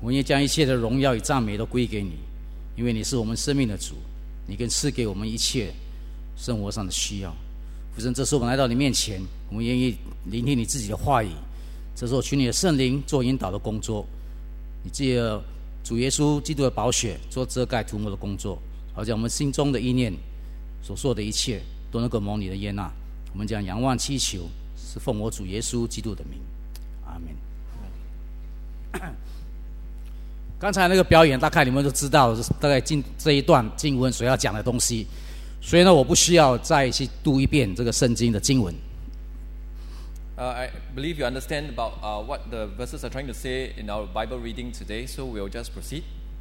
我们也将一切的荣耀与赞美都归给你，因为你是我们生命的主，你更赐给我们一切生活上的需要。父神，这时候我们来到你面前，我们愿意聆听你自己的话语。这时候求你的圣灵做引导的工作，你借着主耶稣基督的宝血做遮盖涂抹的工作，好将我们心中的意念所说的一切都能够蒙你的悦纳。我们将仰望祈求，是奉我主耶稣基督的名，阿门。刚才那个表演大概你们都知道，大概这一段经文所要讲的东西，所以呢我不需要再去读一遍这个圣经的经文。 I believe you understand about what the verses are trying to say in our Bible reading today, so we'll just proceed.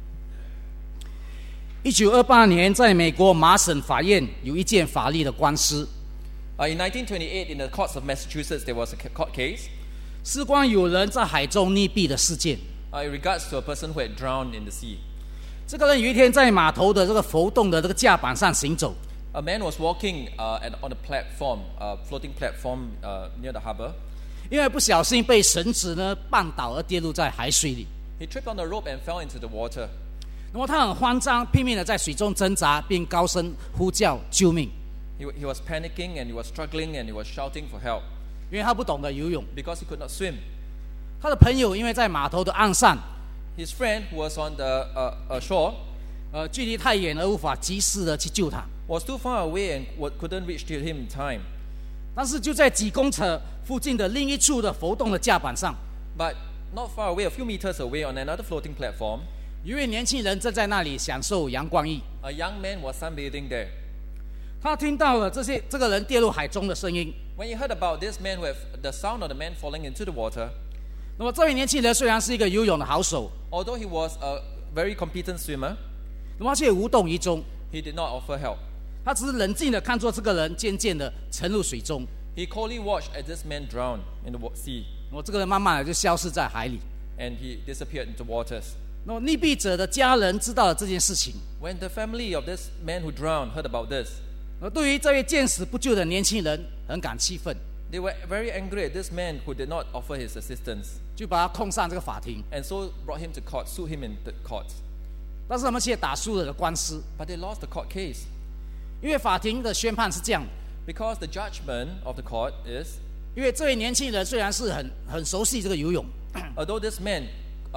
1928年，在美国麻省法院有一件法律的官司。 In 1928, in the courts of Massachusetts, there was a court case. 事关有人在海中溺毙的事件。 In regards to a person who had drowned in the sea. 这个人有一天在码头的这个浮动的这个架板上行走。 A man was walking on a platform, floating platform near the harbor. 因为不小心被绳子呢绊倒而跌入在海水里。 He tripped on the rope and fell into the water. 那么他很慌张，拼命的在水中挣扎，并高声呼叫救命。 He was panicking and he was struggling and he was shouting for help. 因为他不懂得游泳。 Because he could not swim. 他的朋友因为在码头的岸上。 His friend who was on the shore. 距离太远而无法及时的去救他。 Was too far away and couldn't reach to him in time. 但是就在几公尺附近的另一处的浮动的架板上。 But not far away, a few meters away on another floating platform. 一位年轻人正在那里享受阳光浴。 A young man was sunbathing there. 他听到了这个人跌入海中的声音。 When he heard about this man with the sound of the man falling into the water. 那么这位年轻人虽然是一个游泳的好手。 Although he was a very competent swimmer. 那么他却无动于衷。 He did not offer help. 他只是冷静的看着这个人渐渐的沉入水中。 He coldly watched as this man drowned in the sea. 那么这个人慢慢的就消失在海里。 And he disappeared into waters. 那么溺毙者的家人知道了这件事情。 When the family of this man who drowned heard about this. 对于这位见死不救的年轻人很感气愤。 They were very angry at this man who did not offer his assistance. 就把他控上这个法庭。 And so brought him to court, sued him in the court. 但是他们却打输了官司。 But they lost the court case. 因为法庭的宣判是这样。 Because the judgment of the court is. 因为这位年轻人虽然是很熟悉这个游泳。 Although this man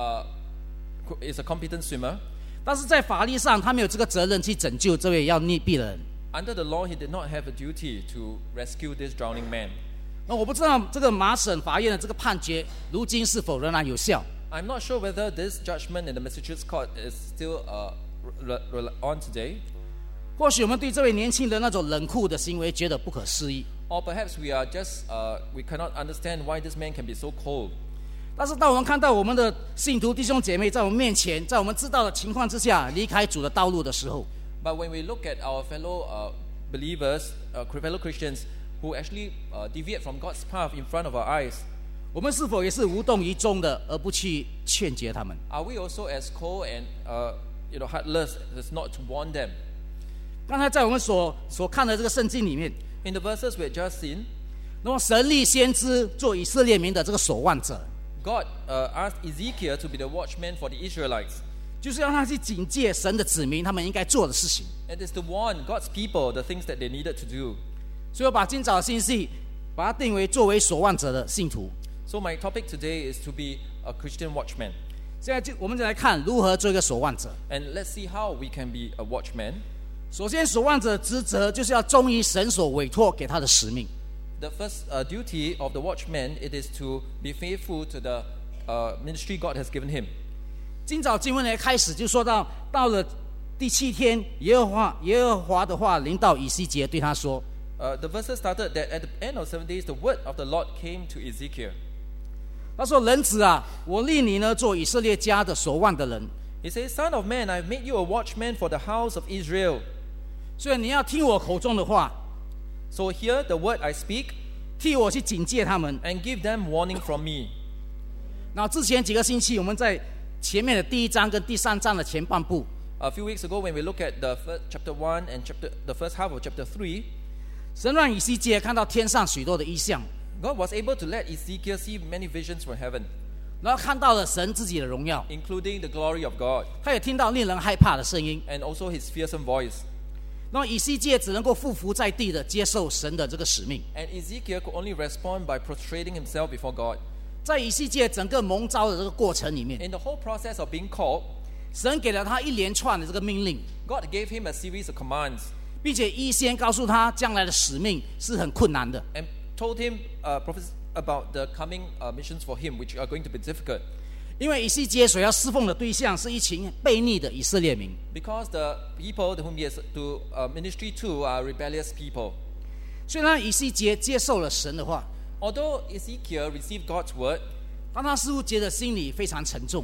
is a competent swimmer. 但是在法律上他没有这个责任去拯救这位要溺毙的人。 Under the law, he did not have a duty to rescue this drowning man. 那我不知道这个麻省法院的这个判决如今是否仍然有效。 I'm not sure whether this judgment in the Massachusetts court is still on today. 或许我们对这位年轻人那种冷酷的行为觉得不可思议。 Or perhaps we are just we cannot understand why this man can be so cold. 但是当我们看到我们的信徒弟兄姐妹在我们面前，在我们知道的情况之下离开主的道路的时候。 But when we look at our fellow believers, fellow Christians who actually deviate from God's path in front of our eyes, 我们是否也是无动于衷的，而不去劝诫他们 ？Are we also as cold and heartless as not to warn them? 刚才在我们所看的这个圣经里面 ，in the verses we had just seen, 那么神立先知做以色列民的这个守望者 God asked Ezekiel to be the watchman for the Israelites. 就是让他去警戒神的子民他们应该做的事情。 It is to warn God's people the things that they needed to do. 所以我把今早的信息把它定为作为守望者的信徒。 So my topic today is to be a Christian watchman. 现在我们就来看如何做一个守望者。 And let's see how we can be a watchman. 首先，守望者的职责就是要忠于神所委托给他的使命。 The first duty of the watchman it is to be faithful to the ministry God has given him. 今早经文的开始就说到了第7天，耶和华的话临到以西结，对他说。 The verses started that at the end of 7 days, the word of the Lord came to Ezekiel. 他说：“人子啊，我立你呢做以色列家的守望的人。” He says, "Son of man, I've made you a watchman for the house of Israel." 所以你要听我口中的话。 So hear the word I speak. 替我去警戒他们 and give them warning from me. 那之前几个星期我们在前面的第1章跟第3章的前半部 A few weeks ago when we look at the first, chapter 1 and the first half of chapter 3, 神让以西结看到天上许多的异象 God was able to let Ezekiel see many visions from heaven. 然后看到了神自己的荣耀， including the glory of God, 他也听到令人害怕的声音。 and also his fearsome voice. 那么以西结只能够匍匐在地的接受神的这个使命。 And Ezekiel could only respond by prostrating himself before God. 在以西结整个蒙召的这个过程里面， In the whole process of being called, 神给了他一连串的这个命令， God gave him a series of commands 并且预先告诉他将来的使命是很困难的。 and told him about the coming missions for him, which are going to be difficult. 因为以西结所要侍奉的对象是一群悖逆的以色列民， Because the people whom he has to ministry to are rebellious people. 虽然以西结接受了神的话， Although Ezekiel received God's word, 但他似乎觉得心里非常沉重，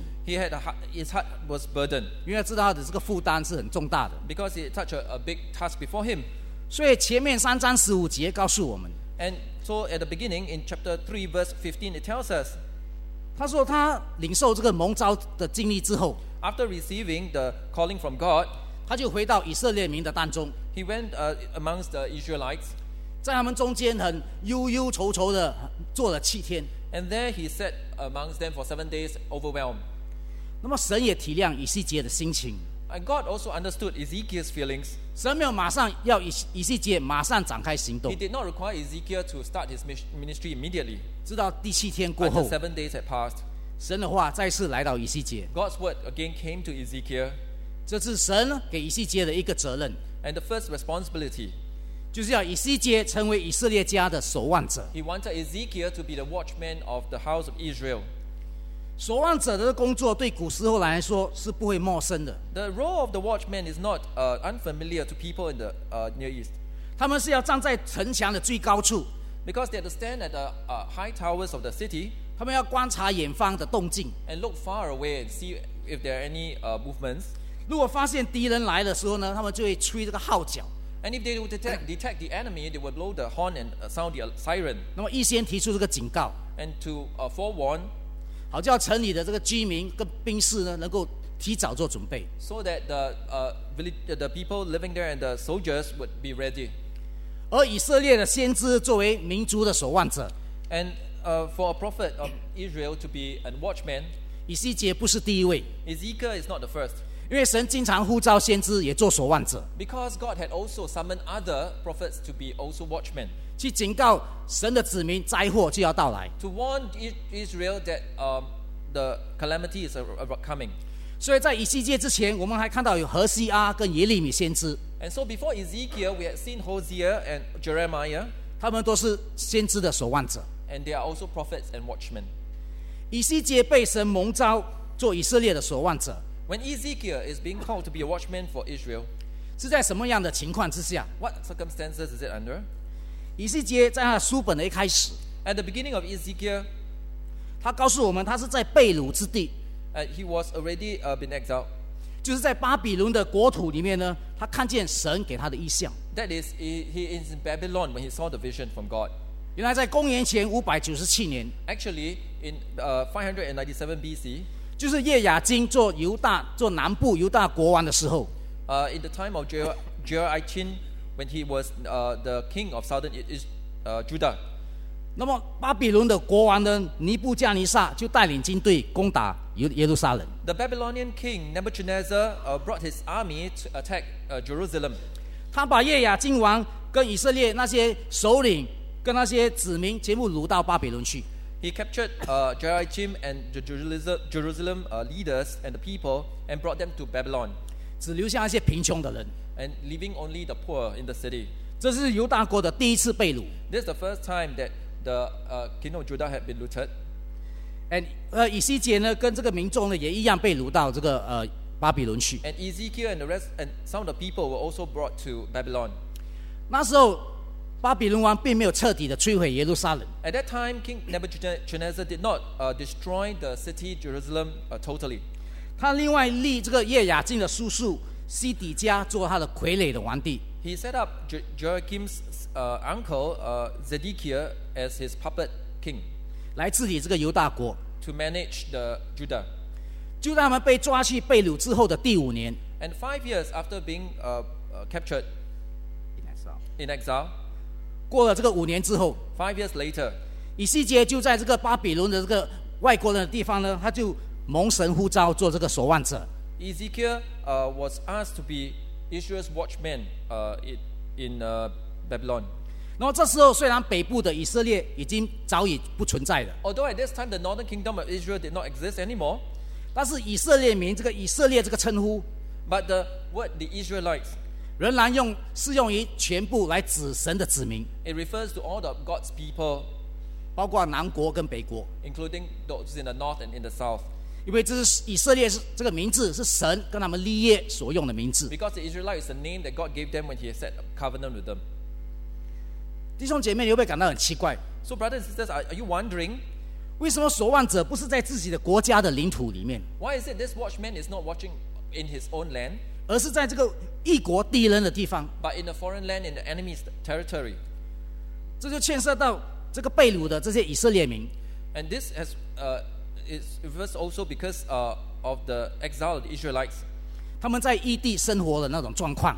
his heart was burdened 因为知道他的这个负担是很重大的。 because he had such a big task before him. 所以前面3章15节告诉我们， And so at the beginning, in chapter 3, verse 15, it tells us, 他说他领受这个蒙召的经历之后， after receiving the calling from God, 他就回到以色列民的当中， he went amongst the Israelites, 在他们中间很忧忧愁愁的做了7天。 and there he sat amongst them for 7 days, overwhelmed. 那么神也体谅以西结的心情， And God also understood Ezekiel's feelings. 神没有马上要以西结马上展开行动 He，did not require Ezekiel to start his ministry immediately. 直到第7天过 Until 后， 7 days had passed, 神的话再次来到以西结， God's word again came to Ezekiel, 这是神给以西结的一个责任， and the first responsibility, 就是要以西结成为以色列家的守望者。 he wanted Ezekiel to be the watchman of the house of Israel. 守望者的工作对古时候来说是不会陌生的， The role of the watchman is not unfamiliar to people in the Near East, 他们是要站在城墙的最高处， because they had to stand at the high towers of the city 他们要观察远方的动静。 and look far away and see if there are any movements. 如果发现敌人来的时候呢，他们就会吹这个号角， And if they would detect the enemy, they would blow the horn and sound the siren, 那么预先提出这个警告， and to forewarn, 好叫城里的这个居民跟兵士呢能够提早做准备。 so that the people living there and the soldiers would be ready. 而以色列的先知作为民族的守望者， And for a prophet of Israel to be a watchman, 以西结不是第一位， Ezekiel is not the first, 因为神经常呼召先知也做守望者， because God had also summoned other prophets to be also watchmen, 去警告神的子民灾祸就要到来。 to warn Israel that the calamity is coming. 所以在以西结之前，我们还看到有何西阿跟耶利米先知， And so before Ezekiel, we had seen Hosea and Jeremiah, 他们都是先知的守望者。 and they are also prophets and watchmen. 以西结被神蒙召做以色列的守望者， When Ezekiel is being called to be a watchman for Israel, 是在什么样的情况之下？ what circumstances is it under? 以西结在他的书本的一开始， At the beginning of Ezekiel, 他告诉我们，他是在被掳之地， he was already been exiled. 就是在巴比伦的国土里面呢，他看见神给他的意象。 That is, he is in Babylon when he saw the vision from God. 原来在公元前597年， Actually, in 597 BC, 就是叶雅金做南部犹大国王的时候， in the time of Jehoiachin, when he was the king of southern Judah, 那么巴比伦的国王呢尼布加尼撒就带领军队攻打耶路撒冷。 the Babylonian king Nebuchadnezzar brought his army to attack Jerusalem. 他把叶雅金王跟以色列那些首领跟那些子民全部掳到巴比伦去。 He captured Jehoiachin and the Jerusalem leaders and the people and brought them to Babylon, 只留下那些贫穷的人。 and leaving only the poor in the city. 这是犹大国的第一次被掳。 This is the first time that the kingdom of Judah had been looted. 以西结呢跟这个民众呢也一样被掳到这个巴比伦去。 And Ezekiel and the rest and some of the people were also brought to Babylon. 那时候巴比伦王并没有彻底的摧毁耶路撒冷， At that time, King Nebuchadnezzar did not destroy the city Jerusalem totally. 他另外立这个叶雅金的叔叔西底家做他的傀儡的皇帝。 He set up Joachim's uncle Zedekiah as his puppet king 来治理这个犹大国。 to manage the Judah. 就在他们被抓去被掳之后的第5年， And 5 years after being captured in exile, 过了这个5年之后， 5 years later, 以西结就在这个巴比伦的这个外国人的地方呢，他就蒙神呼召做这个守望者。 Ezekiel was asked to be Israel's watchman in Babylon. 然后这时候虽然北部的以色列已经早已不存在了， Although at this time the northern kingdom of Israel did not exist anymore, 但是以色列民这个以色列这个称呼， but the word the Israelites, 仍然适用于全部来指神的子民， it refers to all the God's people, 包括南国跟北国， including those in the north and in the south. 因为这是以色列是这个名字是神跟他们立约所用的名字。 Because the Israelites is the name that God gave them when He set a covenant with them. 弟兄姐妹，你会不会感到很奇怪？ So, brothers and sisters, are you wondering 为什么守望者不是在自己的国家的领土里面， why is it this watchman is not watching in his own land, 而是在这个异国敌人的地方？ but in a foreign land in the enemy's territory? 这就牵涉到这个被掳的这些以色列民， And this is reversed also because of the exile of the Israelites, 他们在异地生活的那种状况。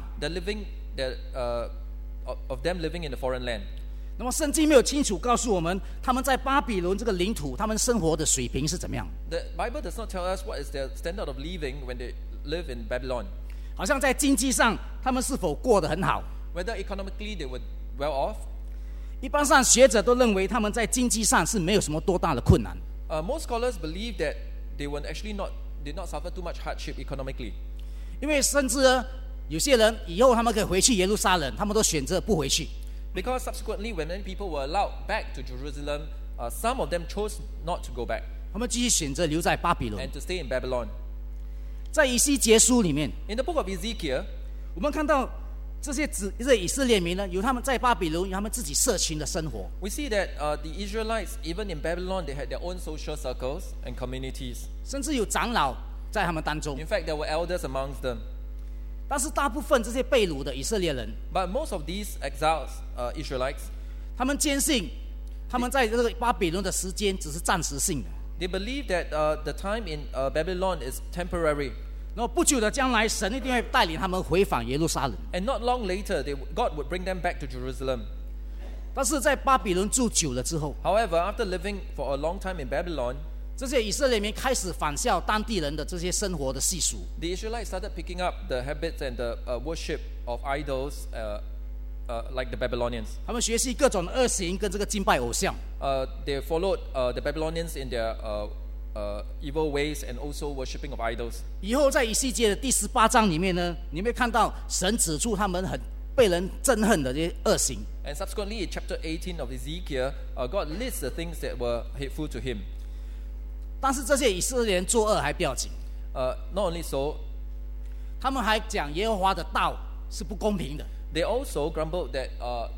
of them living in the foreign land. 那么圣经没有清楚告诉我们，他们在巴比伦这个领土，他们生活的水平是怎么样？ The Bible does not tell us what is their standard of living when they live in Babylon. 好像在经济上，他们是否过得很好？ Whether economically they were well off. 一般上学者都认为他们在经济上是没有什么多大的困难， Most scholars believe that they were actually did not suffer too much hardship economically. 因为甚至呢，有些人以后他们可以回去耶路撒冷，他们都选择不回去。 Because subsequently, when many people were allowed back to Jerusalem, some of them chose not to go back 他们继续选择留在巴比伦。 and to stay in Babylon. 在以西结书里面， In the book of Ezekiel, 我们看到这些以色列民呢，有他们在巴比伦有他们自己社群的生活， we see that the Israelites, even in Babylon, they had their own social circles and communities. 甚至有长老在他们当中。 In fact, there were elders amongst them. 但是大部分这些被掳的以色列人， But most of these exiles, Israelites, 他们坚信他们在这个巴比伦的时间只是暂时性的， they believe that the time in Babylon is temporary. 然后不久的将来，神一定会带领他们回返耶路撒冷。 And not long later, God would bring them back to Jerusalem. 但是在巴比伦住久了之后， However, after living for a long time in Babylon, 这些以色列民开始仿效当地人的这些生活的习俗， the Israelites started picking up the habits and the worship of idols like the Babylonians. 他们学习各种的恶行跟这个敬拜偶像。 They followed the Babylonians in their evil ways and also worshipping of idols. 以后在以西结的第18章里面呢，你会看到神指出他们很被人憎恨的这些恶行。 And subsequently, in chapter 18 of Ezekiel, God lists the things that were hateful to him. 但是这些以色列人作恶还不要紧， Not only so, 他们还讲耶和华的道是不公平的， they also grumbled that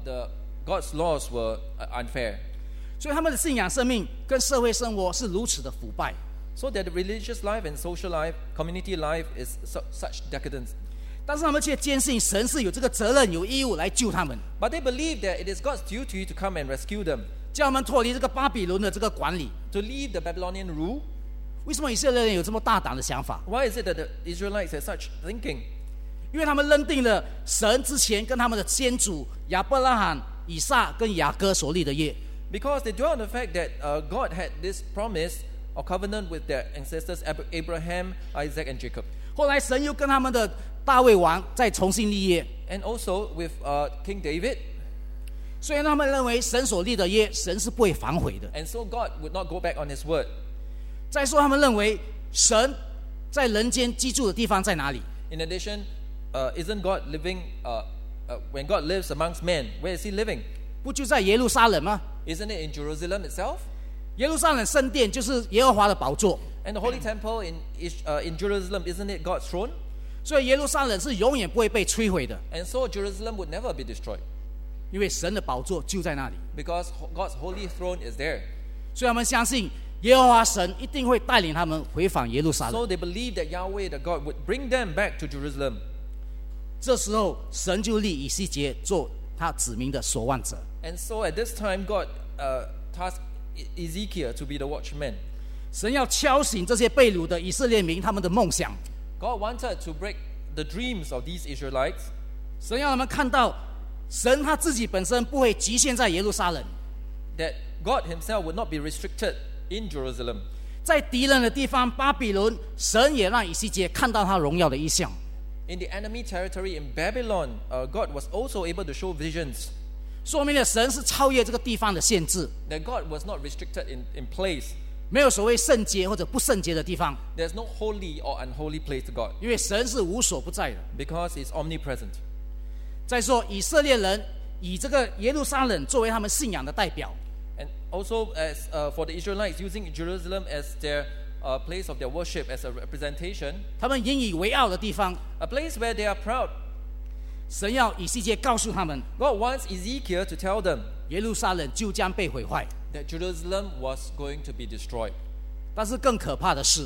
God's laws were unfair. 所以他们的信仰生命跟社会生活是如此的腐败。 So that the religious life and social life, community life is such decadence. 但是他们却坚信神是有这个责任、有义务来救他们， But they believe that it is God's duty to come and rescue them, 叫他们脱离这个巴比伦的这个管理。 to leave the Babylonian rule. 为什么以色列人有这么大胆的想法？ Why is it that the Israelites have such thinking? 因为他们认定了神之前跟他们的先祖亚伯拉罕、以撒跟雅各所立的约。 Because they dwell on the fact that God had this promise or covenant with their ancestors Abraham, Isaac, and Jacob. 后来神又跟他们的大卫王再重新立约， And also with King David. 所以他们认为神所立的约，神是不会反悔的。 And so God would not go back on his word. 再说，他们认为神在人间居住的地方在哪里？ In addition, isn't God living, when God lives amongst men, where is he living? 不就在耶路撒冷吗？ Isn't it in Jerusalem itself? 耶路撒冷圣殿就是耶和华的宝座， And the holy temple in Jerusalem, isn't it God's throne? 所以耶路撒冷是永远不会被摧毁的， And so Jerusalem would never be destroyed. 因为神的宝座就在那里。 Because God's holy throne is there. 所以他们相信耶和华神一定会带领他们回返耶路撒冷。 So they believe that Yahweh, that God, would bring them back to Jerusalem. 这时候，神就立以西结做他子民的守望者。 And so at this time, God tasked Ezekiel to be the watchman. 神要敲醒这些被掳的以色列民他们的梦想， God wanted to break the dreams of these Israelites. 神要他们看到，神他自己本身不会局限在耶路撒冷， That God himself would not be restricted in Jerusalem. 在敌人的地方巴比伦，神也让以西结看到他荣耀的异象。 In the enemy territory in Babylon, God was also able to show visions. 说明了神是超越这个地方的限制， That God was not restricted in place. 没有所谓圣洁或者不圣洁的地方， There's no holy or unholy place to God 因为神是无所不在的。 because He's omnipresent. 再说以色列人以这个耶路撒冷作为他们信仰的代表， And also, as for the Israelites, using Jerusalem as their place of their worship, as a representation, 他们引以为傲的地方， a place where they are proud. 神要以西结告诉他们， God wants Ezekiel to tell them 耶路撒冷就将被毁坏。 that Jerusalem was going to be destroyed. 但是更可怕的是，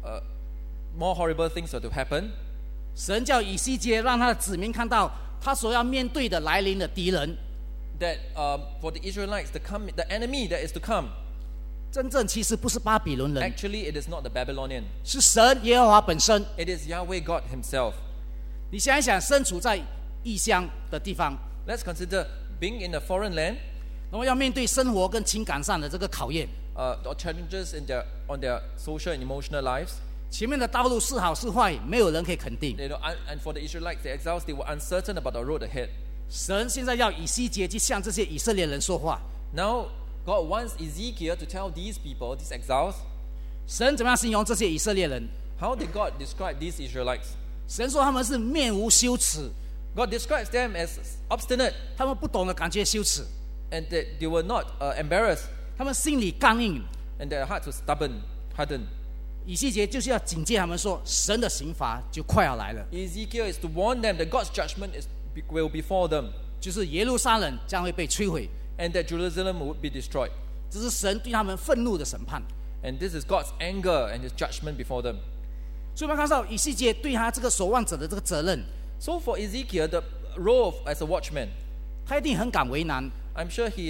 More horrible things are to happen. 神叫以西结让他的子民看到他所要面对的来临的敌人， That for the Israelites, the enemy that is to come, 真正其实不是巴比伦人， actually it is not the Babylonian. 是神耶和华本身。 It is Yahweh God Himself. 你想一想，身处在异乡的地方， Let's consider being in a foreign land, 然后要面对生活跟情感上的这个考验， or challenges on their social and emotional lives. 前面的道路是好是坏，没有人可以肯定。 And for the Israelites, the exiles, they were uncertain about the road ahead. 神现在要以西结去向这些以色列人说话。 Now, God wants Ezekiel to tell these people, these exiles, 神怎么样形容这些以色列人？ how did God describe these Israelites? 神说他们是面无羞耻， God describes them as obstinate 他们不懂得感觉羞耻， and that they were not embarrassed 他们心里刚硬。 and their hearts were stubborn, hardened. 以西结就是要警戒他们说，神的刑罚就快要来了， Ezekiel is to warn them that God's judgment will befall them 就是耶路撒冷将会被摧毁， and that Jerusalem would be destroyed. 这是神对他们愤怒的审判。 And this is God's anger and His judgment before them. 所以我们看到以西结对他这个守望者的这个责任， So for Ezekiel, the role as a watchman, 他一定很感为难， I'm sure he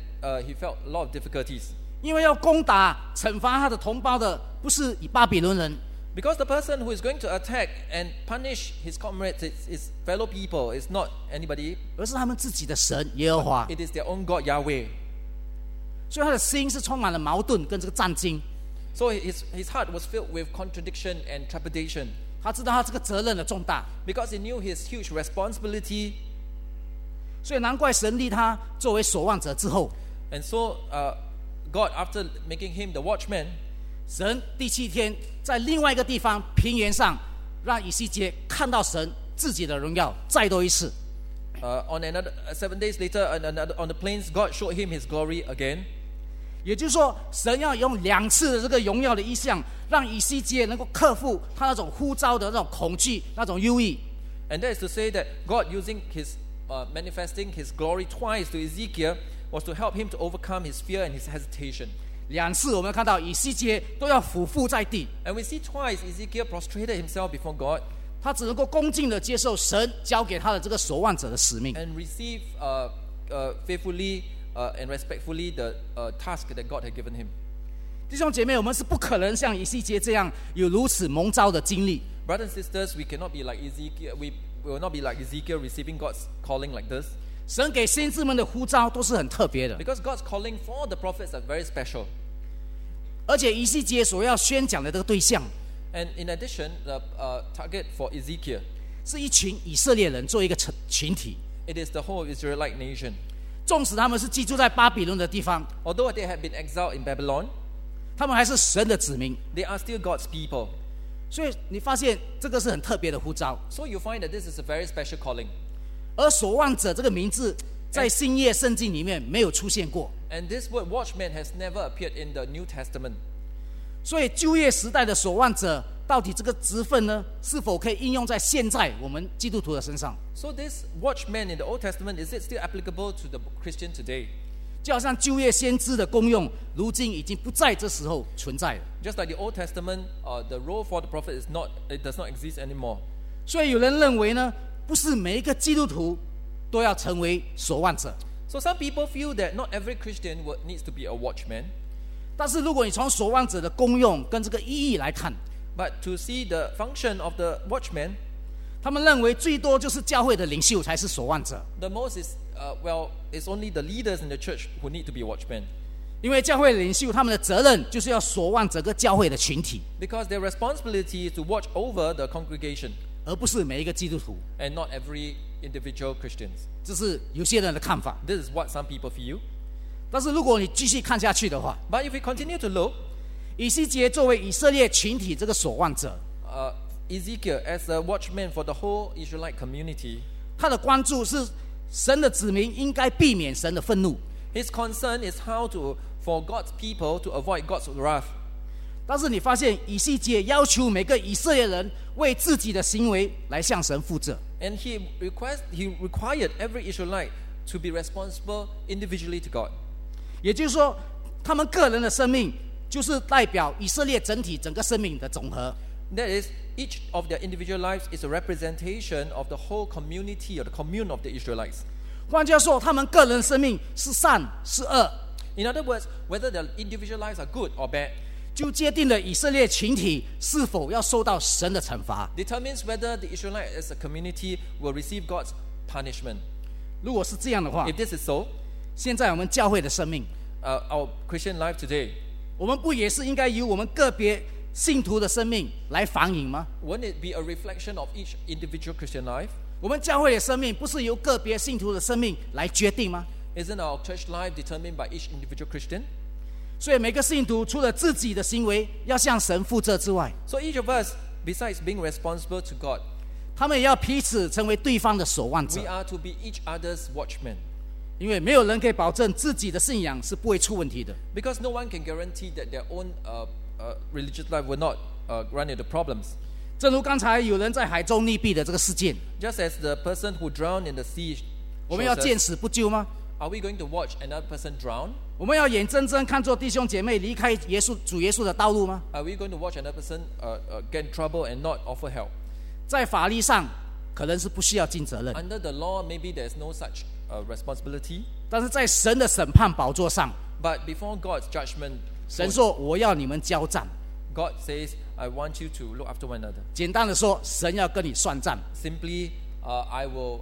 felt a lot of difficulties 因为要攻打、惩罚他的同胞的不是以巴比伦人， because the person who is going to attack and punish his comrades, his fellow people, is not anybody. 而是他们自己的神耶和华。 It is their own God Yahweh. 所以他的心是充满了矛盾跟这个战惊。 So his heart was filled with contradiction and trepidation 他知道他这个责任的重大， because he knew his huge responsibility. 所以难怪神立他作为守望者之后， And so God, after making him the watchman, 神第7天在另外一个地方平原上，让以西结看到神自己的荣耀再多一次。 on another 7 days later, on the plains, God showed him His glory again. 也就是说，神要用2次的这个荣耀的意象，让以西结能够克服他那种呼召的那种恐惧、那种忧郁。 And that is to say that God using His manifesting His glory twice to Ezekiel was to help him to overcome his fear and his hesitation. 2次我们看到以西结都要俯伏在地， And we see twice Ezekiel prostrated himself before God 他只能够恭敬的接受神交给他的这个守望者的使命。 and receive faithfully and respectfully the task that God had given him. 弟兄姐妹，我们是不可能像以西结这样有如此蒙召的经历。 Brothers and sisters, we cannot be like Ezekiel. We will not be like Ezekiel receiving God's calling like this. 神给先知们的呼召都是很特别的， Because God's calling for the prophets are very special. 而且以西结所要宣讲的这个对象， And in addition, the target for Ezekiel, 是一群以色列人作为一个群体。 it is the whole Israelite nation. 纵使他们是寄住在巴比伦的地方， Although they had been exiled in Babylon, 他们还是神的子民。 they are still God's people. 所以你发现这个是很特别的呼召。 So you find that this is a very special calling. 而守望者这个名字在新约圣经里面没有出现过， And this word watchman has never appeared in the New Testament. 所以旧约时代的守望者到底这个职分呢，是否可以应用在现在我们基督徒的身上？ So this watchman in the Old Testament, is it still applicable to the Christian today? 就好像旧约先知的功用，如今已经不在这时候存在了。 Just like the Old Testament, the role for the prophet it does not exist anymore. 所以有人认为呢，不是每一个基督徒都要成为守望者。 So some people feel that not every Christian needs to be a watchman. 但是如果你从守望者的功用跟这个意义来看， But to see the function of the watchman, 他们认为最多就是教会的领袖才是守望者， the most is, it's only the leaders in the church who need to be watchmen. 因为教会领袖他们的责任就是要守望整个教会的群体， Because their responsibility is to watch over the congregation 而不是每一个基督徒。 and not every individual Christians. 这是有些人的看法。 This is what some people feel. 但是如果你继续看下去的话， But if we continue to look, 以西结作为以色列群体这个守望者， Ezekiel as a watchman for the whole Israelite community, 他的关注是神的子民应该避免神的愤怒。 his concern is how for God's people to avoid God's wrath. 但是你发现以西结要求每个以色列人为自己的行为来向神负责。 And he required every Israelite to be responsible individually to God. 也就是说，他们个人的生命就是代表以色列整体整个生命的总和。 That is, each of their individual lives is a representation of the whole community or the commune of the Israelites. 换句话说，他们个人的生命是善是恶， In other words, whether their individual lives are good or bad 就决定了以色列群体是否要受到神的惩罚。 determines whether the Israelites as a community will receive God's punishment. 如果是这样的话， If this is so, 现在我们教会的生命， our Christian life today, 我们不也是应该由我们个别信徒的生命来反映吗？ won't it be a reflection of each individual Christian life? 我们教会的生命不是由个别信徒的生命来决定吗？ Isn't our church life determined by each individual Christian? 所以每个信徒除了自己的行为要向神负责之外， So each of us, besides being responsible to God, 他们也要彼此成为对方的守望者 we，are to be each other's watchmen. 因为没有人可以保证自己的信仰是不会出问题的。 Because no one can guarantee that their own religious life will not run into problems. 正如刚才有人在海中溺毙的这个事件， Just as the person who drowned in the sea 我们要 shows 见 us, 死不救吗？ are we going to watch another person drown? 我们要眼睁睁看作弟兄姐妹离开主耶稣的道路吗？ Are we going to watch another person get in trouble and not offer help? 在法律上可能是不需要尽责任， Under the law, maybe there's no such responsibility. 但是在神的审判宝座上， But before God's judgment, 神说我要你们交战。 God says, I want you to look after one another. 简单的说，神要跟你算账。 Simply, I will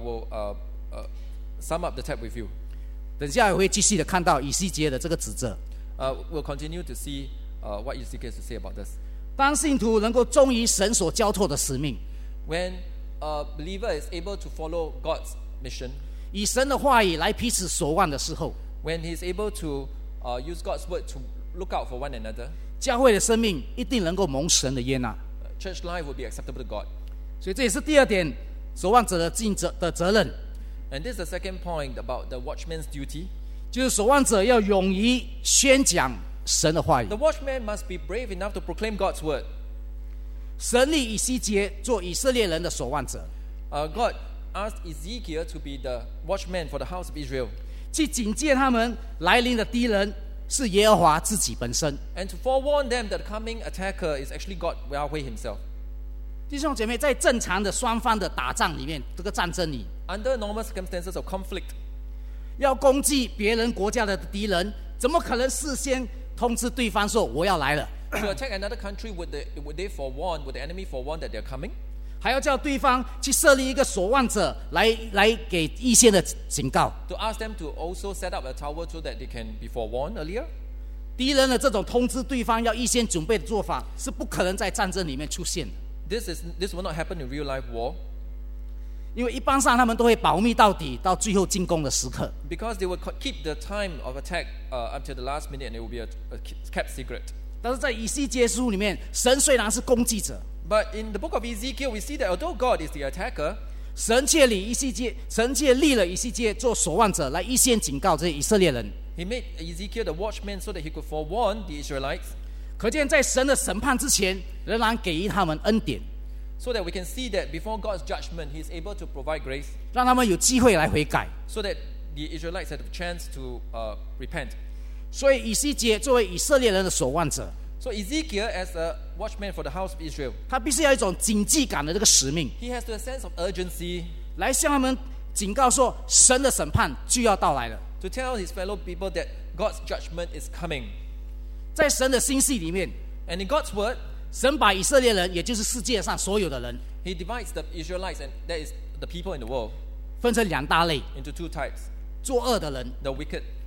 sum up the tab with you. 等下也会继续的看到以西结的这个指责。 We'll continue to see what Ezekiel has to say about this. 当信徒能够忠于神所交托的使命， When a believer is able to follow God's mission, 以神的话语来彼此守望的时候， when he's able to use God's word to look out for one another, 教会的生命一定能够蒙神的悦纳。 church life will be acceptable to God. 所以这也是第二点，守望者的责任， And this is the second point about the watchman's duty. 就是守望者要勇于宣讲神的话语 The。watchman must be brave enough to proclaim God's word. 神立以西结做以色列人的守望者， God asked Ezekiel to be the watchman for the house of Israel 去警戒他们来临的敌人是耶和华自己本身。 and to forewarn them that the coming attacker is actually God Yahweh himself. 弟兄姐妹，在正常的双方的打仗里面，这个战争里， Under normal circumstances of conflict, 要攻击别人国家的敌人，怎么可能事先通知对方说我要来了？ to attack another country, would the enemy forewarn that they're coming? 还要叫对方去设立一个守望者来给一线的警告。 To ask them to also set up a tower so that they can be forewarned earlier? 敌人的这种通知对方要预先准备的做法，是不可能在战争里面出现的， This will not happen in real life war 因为一般上他们都会保密到底，到最后进攻的时刻。 because they will keep the time of attack until the last minute and it will be a kept secret. 但是在以西结书里面，神虽然是攻击者， But in the book of Ezekiel, we see that although God is the attacker, 神却立了以西结做守望者，来预先警告这些以色列人。 He made Ezekiel the watchman so that he could forewarn the Israelites, 可见在神的审判之前，仍然给予他们恩典， so that we can see that before God's judgment, He is able to provide grace, 让他们有机会来悔改。 so that the Israelites had a chance to repent. 所以以西结作为以色列人的守望者， So Ezekiel, as a watchman for the house of Israel, 他必须要有一种谨记感的这个使命， he has a sense of urgency 来向他们警告说，神的审判就要到来了。 to tell his fellow people that God's judgment is coming. 在神的心系里面， And in God's word, 神把以色列人，也就是世界上所有的人， He divides the Israelites, and that is the people in the world, 分成两大类： into two types: 作恶的人、 the wicked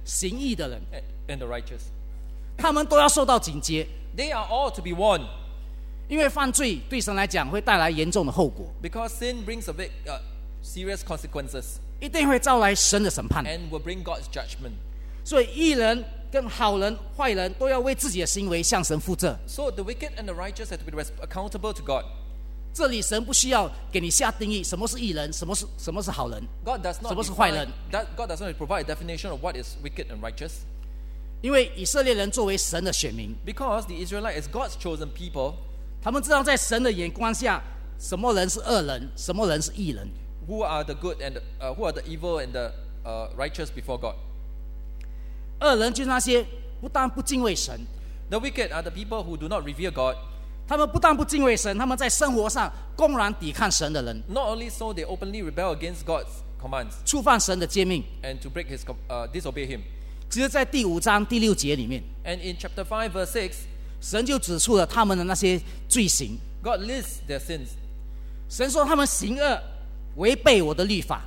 行义的人， and the righteous. 他们都要受到警戒， They are all to be warned 因为犯罪对神来讲会带来严重的后果， because sin brings a big, serious consequences 一定会招来神的审判。 and will bring God's judgment. 所以义人跟好人、坏人都要为自己的行为向神负责。 So the wicked and the righteous have to be accountable to God. 这里神不需要给你下定义，什么是义人，什么是好人， God does not 什么是坏 define, 人。 God does not provide a definition of what is wicked and righteous 因为以色列人作为神的选民， because the Israelite is God's chosen people 他们知道在神的眼光下，什么人是恶人，什么人是义人。 who are the good and who are the evil and the righteous before God. 恶人就是那些不但不敬畏神， The wicked are the people who do not revere God. 他们不但不敬畏神，他们在生活上公然抵抗神的人， Not only so, they openly rebel against God's commands 触犯神的诫命。 and to break his disobey Him. 其实，在第5章第6节里面， And in chapter 5, verse 6, 神就指出了他们的那些罪行。 God lists their sins. 神说他们行恶，违背我的律法。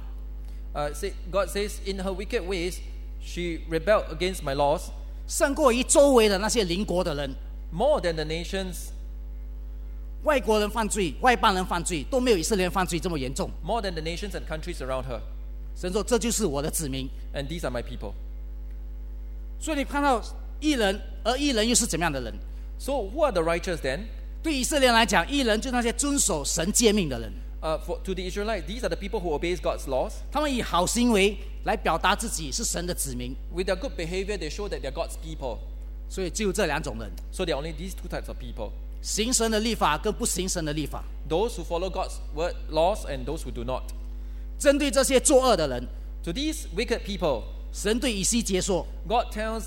God says, in her wicked ways, she rebelled against my laws 胜过于周围的那些邻国的人。 more than the nations, 外国人犯罪，外邦人犯罪，都没有以色列人犯罪这么严重。 more than the nations and countries around her. 神说这就是我的子民。 And these are my people. 所以你看到义人，而义人又是怎么样的人？ So who are the righteous then? 对以色列人来讲，义人就是那些遵守神诫命的人。 To the Israelites, these are the people who obeys God's laws. 他们以好行为来表达自己是神的子民。 With their good behavior, they show that they're God's people. 所以只有这2种人： So there are only these two types of people. 行神的律法跟不行神的律法。 Those who follow God's word, laws and those who do not. 针对这些作恶的人， To these wicked people, 神对以西结说 God tells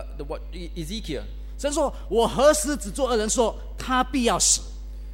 Ezekiel, 神说我何时只做恶人说他必要死。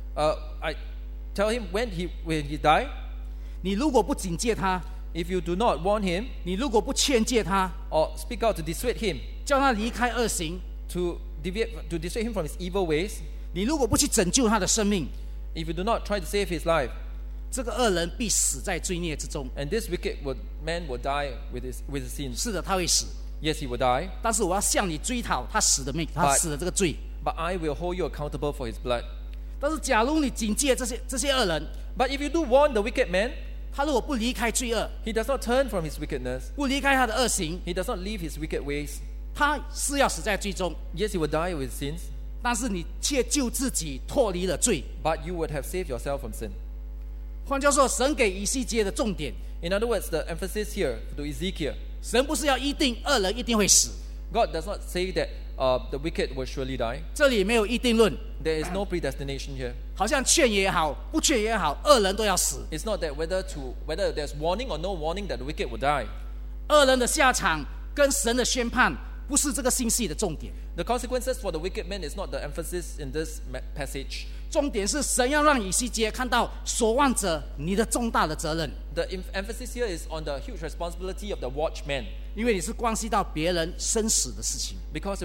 I tell him when he die, 你如果不警戒他， if you do not warn him 你如果不劝诫他， or speak out to dissuade him, 叫他离开恶行， to dissuade him from his evil ways, 你如果不去拯救他的生命， if you do not try to save his life, 这个恶人必死在罪孽之中。 and this wicked man will die with his sins. 是的，他会死， Yes, he will die, 但是我要向你追讨他死的命，他死的这个罪。 but I will hold you accountable for his blood. 但是假如你警戒这些恶人， But if you do warn the wicked man, 他如果不离开罪恶， he does not turn from his wickedness, 不离开他的恶行， he does not leave his wicked ways. 他是要死在罪中。 Yes, he will die with sins, 但是你却救自己脱离了罪。 but you would have saved yourself from sin. 换句话说，神给以西结的重点， In other words, the emphasis here to Ezekiel, 神不是要一定恶人一定会死， God does not say that the wicked will surely die. 这里没有一定论， There is no predestination here. 好像劝也好，不劝也好，恶人都要死。 It's not that whether there's warning or no warning that the wicked will die. 恶人的下场跟神的宣判不是这个信息的重点， The consequences for the wicked man is not the emphasis in this passage. 重点是神要让以西结看到守望者你的重大的责任， The emphasis here is on the huge responsibility of the watchman, 因为你是关系到别人生死的事情。 because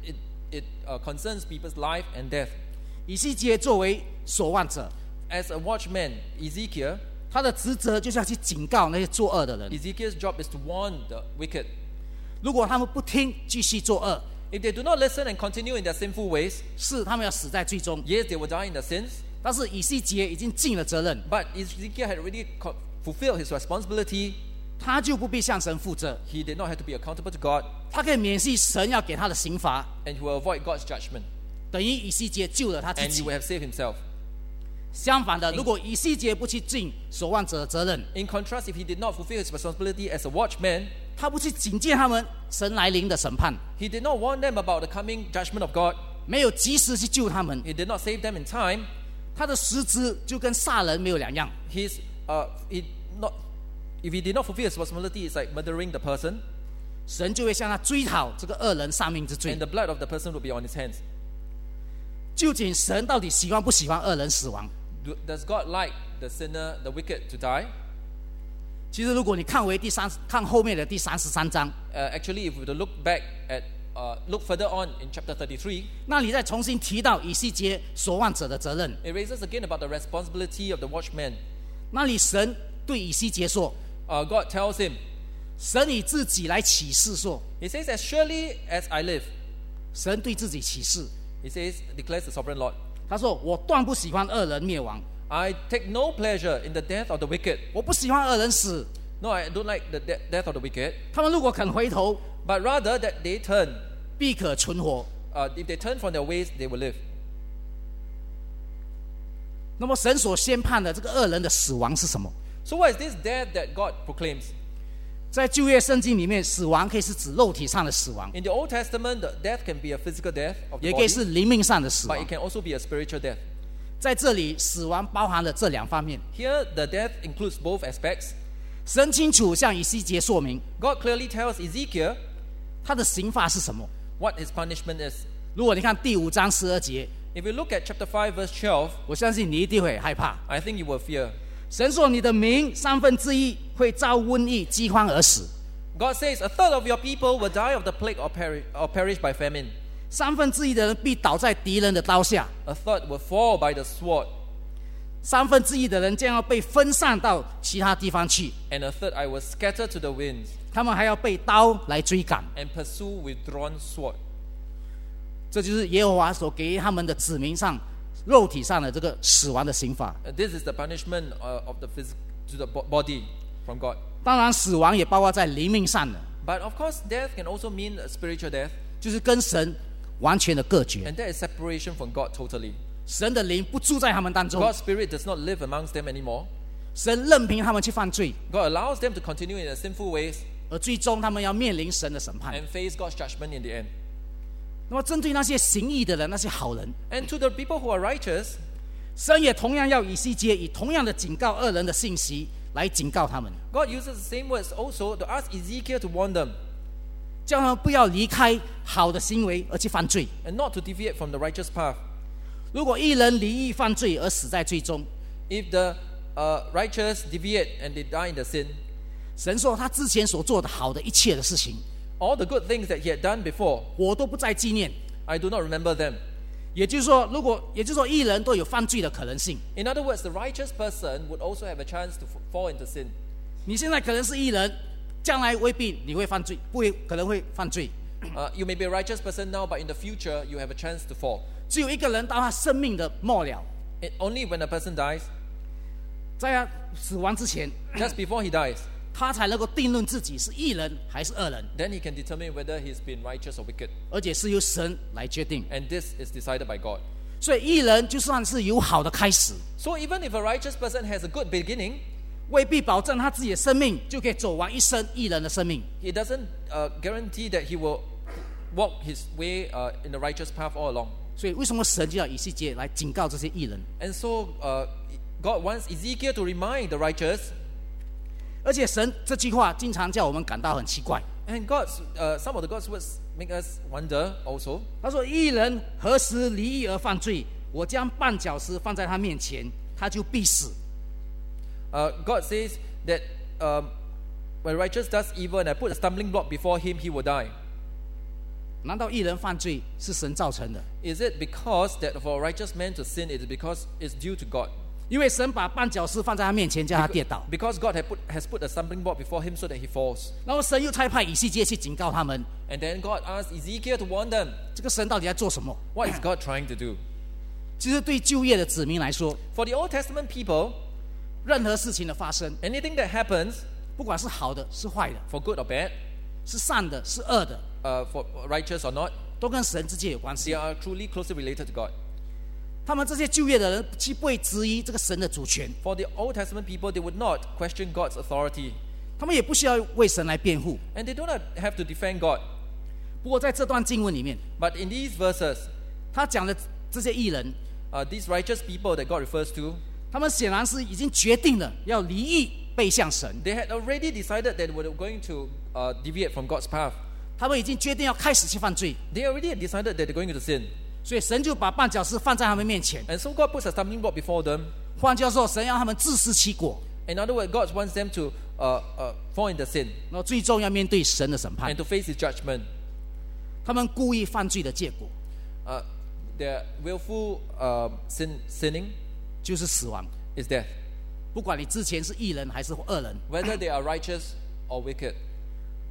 it concerns people's life and death. 以西结作为守望者， As a watchman, Ezekiel, 他的职责就是要去警告那些作恶的人， Ezekiel's job is to warn the wicked. 如果他们不听，继续作恶， If they do not listen and continue in their sinful ways, 是他们要死在罪中。 yes, they will die in their sins. 但是以西结已经尽了责任， But Ezekiel had already fulfilled his responsibility. 他就不必向神负责， He did not have to be accountable to God, 他可以免去神要给他的刑罚， and he will avoid God's judgment, 等于以西结救了他自 and he 己 will。have saved himself. 相反的，如果以西结不去尽守望者的责任， In contrast, if he did not fulfill his responsibility as a watchman, 他不去警戒他们神来临的审判， he did not warn them about the coming judgment of God. 没有及时去救他们， He did not save them in time. 他的实质就跟杀人没有两样。 If he did not fulfill his responsibility, it's like murdering the person, 神就会向他追讨这个恶人丧命之罪 and。the blood of the person will be on his hands. 究竟神到底喜欢不喜欢恶人死亡？ Does God like the sinner, the wicked, to die? 其实，如果你看后面的第33章， Actually, if we were to look further on in chapter 33, 那里再重新提到以西结守望者的责任。 it raises again about the responsibility of the watchman. 那里神对以西结说 God tells him,：“ 神以自己来启示说， He says, as surely as I live, 神对自己启示， he says, declares the sovereign Lord, 他说：“我断不喜欢恶人灭亡， I take no pleasure in the death of the wicked. 我不喜欢恶人死。 No, I don't like the death of the wicked, 他们如果肯回头， but rather that they turn. 必可存活。 If they turn from their ways, they will live. 那么神所宣判的这个恶人的死亡是什么？ So what is this death that God proclaims? 在旧约圣经里面，死亡可以是指肉体上的死亡， In the Old Testament, the death can be a physical death of the 也可以 body, 是灵命上的死 but 亡 it。can also be a spiritual death. 在这里，死亡包含了这两方面。 Here, the death includes both aspects. 神清楚向以西结说明， God clearly tells Ezekiel 他的刑罚是什么。 what his punishment is. 如果你看第5章12节， If you look at chapter 5, verse 12, 我相信你一定会害怕。 I think you will fear. 神说：“你的民1/3会遭瘟疫、饥荒而死， God says, a third of your people will die of the plague or perish by famine. 1/3的人必倒在敌人的刀下， A third will fall by the sword, 1/3的人将要被分散到其他地方去， and a third I will scatter to the winds 他们还要被刀来追赶。 and pursue with drawn sword. 这就是耶和华所给予他们的子民上肉体上的这个死亡的刑罚。 This is the punishment of the to the body from God. 当然，死亡也包括在灵命上的， But of course, death can also mean a spiritual death, 就是跟神完全的隔绝。 and that is separation from God totally. 神的灵不住在他们当中， God's spirit does not live amongst them anymore. 神任凭他们去犯罪， God allows them to continue in their sinful ways 而最终他们要面临神的审判。 and face God's judgment in the end. 那么，针对那些行义的人，那些好人， And to the people who are righteous, 神也同样要以西结以同样的警告恶人的信息来警告他们， God uses the same words also to ask Ezekiel to warn them 叫他们不要离开好的行为而去犯罪。 and not to deviate from the righteous path. 如果一人离异犯罪而死在罪中， If the righteous deviate and they die in the sin, 神说他之前所做的好的一切的事情， all the good things that he had done before, 我都不再纪念。 I do not remember them. 也就是说，一人都有犯罪的可能性。 In other words, the righteous person would also have a chance to fall into sin. 你现在可能是义人，将来未必你会犯罪，可能会犯罪。 You may be a righteous person now, but in the future, you have a chance to fall. 只有一个人到他生命的末了， Only when a person dies, 在他死亡之前， just before he dies, 他才能够定论自己是义人还是恶人， then he can determine whether he's been righteous or wicked. 而且是由神来决定。 And this is decided by God. 所以义人就算是有好的开始， So even if a righteous person has a good beginning, 未必保证他自己的生命就可以走完一生义人的生命。 it doesn't guarantee that he will walk his way in the righteous path all along. 所以为什么神就要以西结来警告这些义人？ And so God wants Ezekiel to remind the righteous, 而且神这句话经常叫我们感到很奇怪。 and some of the God's words make us wonder also. 他说：“义人何时离义而犯罪？我将绊脚石放在他面前，他就必死。” God says that when righteous does evil and I put a stumbling block before him, he will die. 难道义人犯罪是神造成的？ Is it because that for a righteous man to sin, it is because it's due to God? 因为神把绊脚石放在他面前，叫他跌倒。 Because God has put a stumbling block before him so that he falls. 然后神又差派以西结去警告他们。 And then God asked Ezekiel to warn them. 这个神到底在做什么？ What is God trying to do? 其实对旧约的子民来说， For the Old Testament people, 任何事情的发生， anything that happens, 不管是好的是坏的， for good or bad, 是善的是恶的， for righteous or not, 都跟神之间有关系 they。are truly closely related to God. 他们这些旧约的人，既不会质疑这个神的主权， For the Old Testament people, they would not question God's authority. 他们也不需要为神来辩护。 And they do not have to defend God. 不过在这段经文里面， But in these verses, 他讲的这些义人， these righteous people that God refers to, 他们显然是已经决定了要离义背向神， they had already decided that they were going to deviate from God's path. 他们已经决定要开始去犯罪， They already had decided that they're going to sin. 所以神就把绊脚石放在他们面前。 And so God puts a stumbling block before them. 换句话说，神让他们自食其果， In other words, God wants them to fall into sin 然后最终要面对神的审判 and。to face His judgment. 他们故意犯罪的结果 Their willful sinning 就是死亡。 is death. 不管你之前是义人还是恶人， Whether they are righteous or wicked,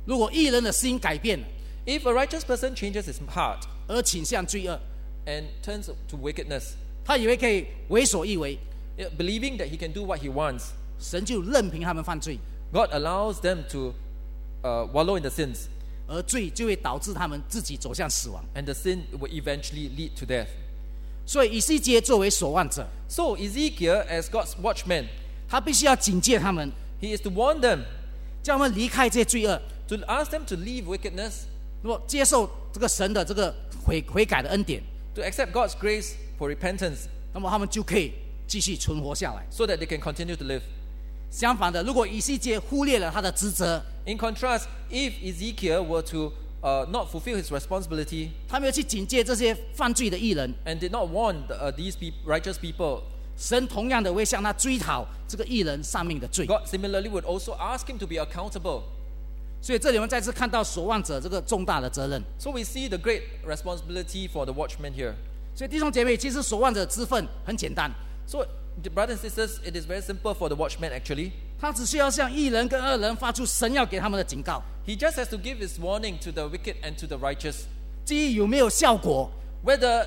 如果义人的心改变了， If a righteous person changes his heart 而倾向罪恶， and turns to wickedness, 他以为可以为所欲为， believing that he can do what he wants, 神就任凭他们犯罪， God allows them to wallow in the sins, 而罪就会导致他们自己走向死亡。 and the sin will eventually lead to death. 所以以西结作为守望者， So Ezekiel, as God's watchman, 他必须要警戒他们， he is to warn them, 叫他们离开这些罪恶， to ask them to leave wickedness, 如果接受这个神的这个悔改的恩典， to accept God's grace for repentance, 那么他们就可以继续存活下来。 so that they can continue to live. 相反的，如果以西结忽略了他的职责， In contrast, if Ezekiel were to not fulfill his responsibility 他没有去警戒这些犯罪的义人， and did not warn these righteous people, 神同样的会向他追讨这个义人上面的罪。 God similarly would also ask him to be accountable. 所以这里我们再次看到守望者这个重大的责任。 So we see the great responsibility for the watchman here. 所以弟兄姐妹，其实守望者之分很简单， So, brothers and sisters, it is very simple for the watchman actually. 他只需要向义人跟恶人发出神要给他们的警告， He just has to give his warning to the wicked and to the righteous. 至于有没有效果， Whether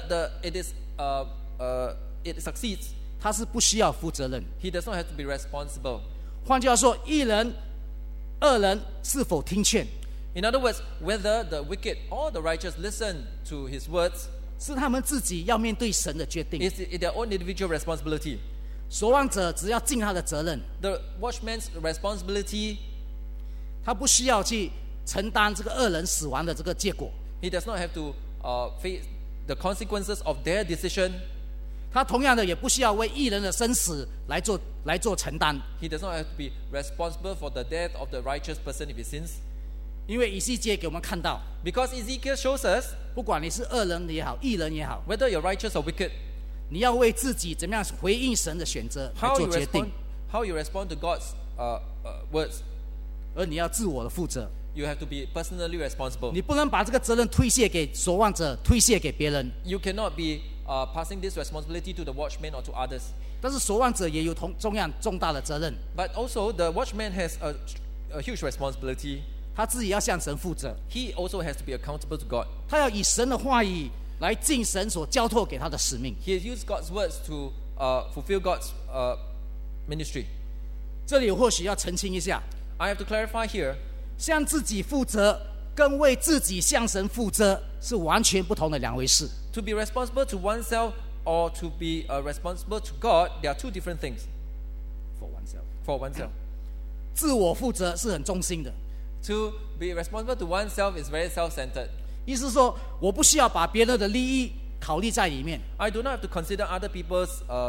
it succeeds, 他是不需要负责任。 he does not have to be responsible. 换句话说，义人、恶人是否听劝， In other words, whether the wicked or the righteous listen to his words 是他们自己要面对神的决定。 is their own individual responsibility. 守望者只要尽他的责任， The watchman's responsibility, 他不需要去承担这个恶人死亡的这个结果， he does not have to face the consequences of their decision. 他同样的也不需要为义人的生死来做承担， He does not have to be responsible for the death of the righteous person if he sins. 因为以西结给我们看到， Because Ezekiel shows us, 不管你是恶人也好，义人也好， whether you're righteous or wicked, 你要为自己怎么样回应神的选择来 how 做 you 决定， respond to God's words, 而你要自我的负责。 you have to be personally responsible. 你不能把这个责任推卸给守望者，推卸给别人。 You cannot be passing this responsibility to the watchman or to others. 但是守望者也有同样重大的责任， But also, the watchman has a huge responsibility. 他自己要向神负责， He also has to be accountable to God. 他要以神的话语来尽神所交托给他的使命。 He has used God's words to fulfill God's ministry. 这里或许要澄清一下， I have to clarify here, 向自己负责跟为自己向神负责是完全不同的两回事。 to be responsible to oneself or to be responsible to God, there are two different things for oneself. 自我负责是很中心的， To be responsible to oneself is very self-centered. 意思是说，我不需要把别人的利益考虑在里面， I do not have to consider other people's.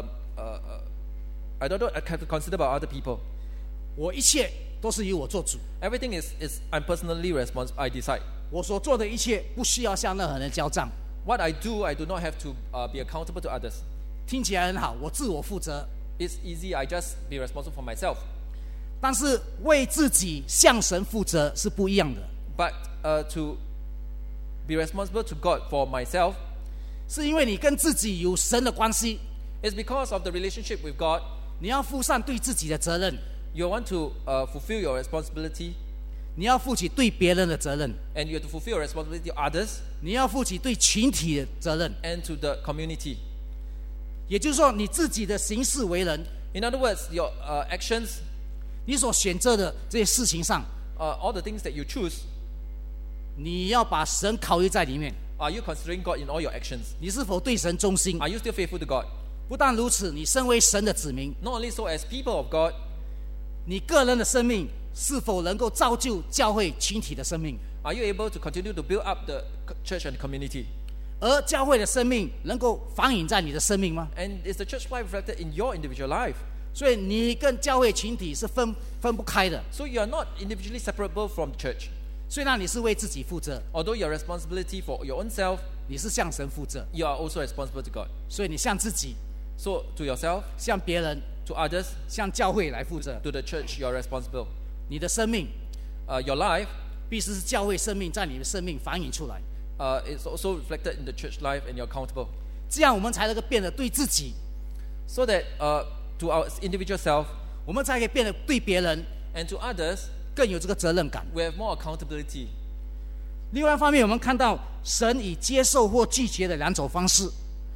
I don't have to consider about other people. 我一切都是由我做主， Everything is I'm personally responsible. I decide. 我所做的一切不需要向任何人交账。 What I do not have to be accountable to others. 听起来很好，我自我负责， It's easy. I just be responsible for myself. 但是为自己向神负责是不一样的， But to be responsible to God for myself 是因为你跟自己有神的关系， is because of the relationship with God. 你要负上对自己的责任， You want to fulfill your responsibility, 你要负起对别人的责任， and you have to fulfill your responsibility to others 你要负起对群体的责任。 and to the community. 也就是说，你自己的行事为人， In other words, your actions, 你所选择的这些事情上， all the things that you choose, 你要把神考虑在里面。 are you considering God in all your actions? 你是否对神忠心？ Are you still faithful to God? 不但如此，你身为神的子民， Not only so, as people of God, 你个人的生命是否能够造就教会群体的生命？ are you able to continue to build up the church and community? 而教会的生命能够反映在你的生命吗？ And is the church life reflected in your individual life? 所以你跟教会群体是分不开的。 So you are not individually separable from the church. 虽然你是为自己负责， Although your responsibility for your own self, 你是向神负责， you are also responsible to God. 所以你向自己、 So to yourself, 向别人、 to others, 向教会来负责。 to the church, you are responsible. 你的生命 Your life 必须是教会生命在你的生命反映出来， is also reflected in the church life, and you're accountable. 这样我们才能够变得对自己， So that to our individual self 我们才可以变得对别人 and to others, 更有这个责任感。 We have more accountability. 另外一方面，我们看到神以接受或拒绝的两种方式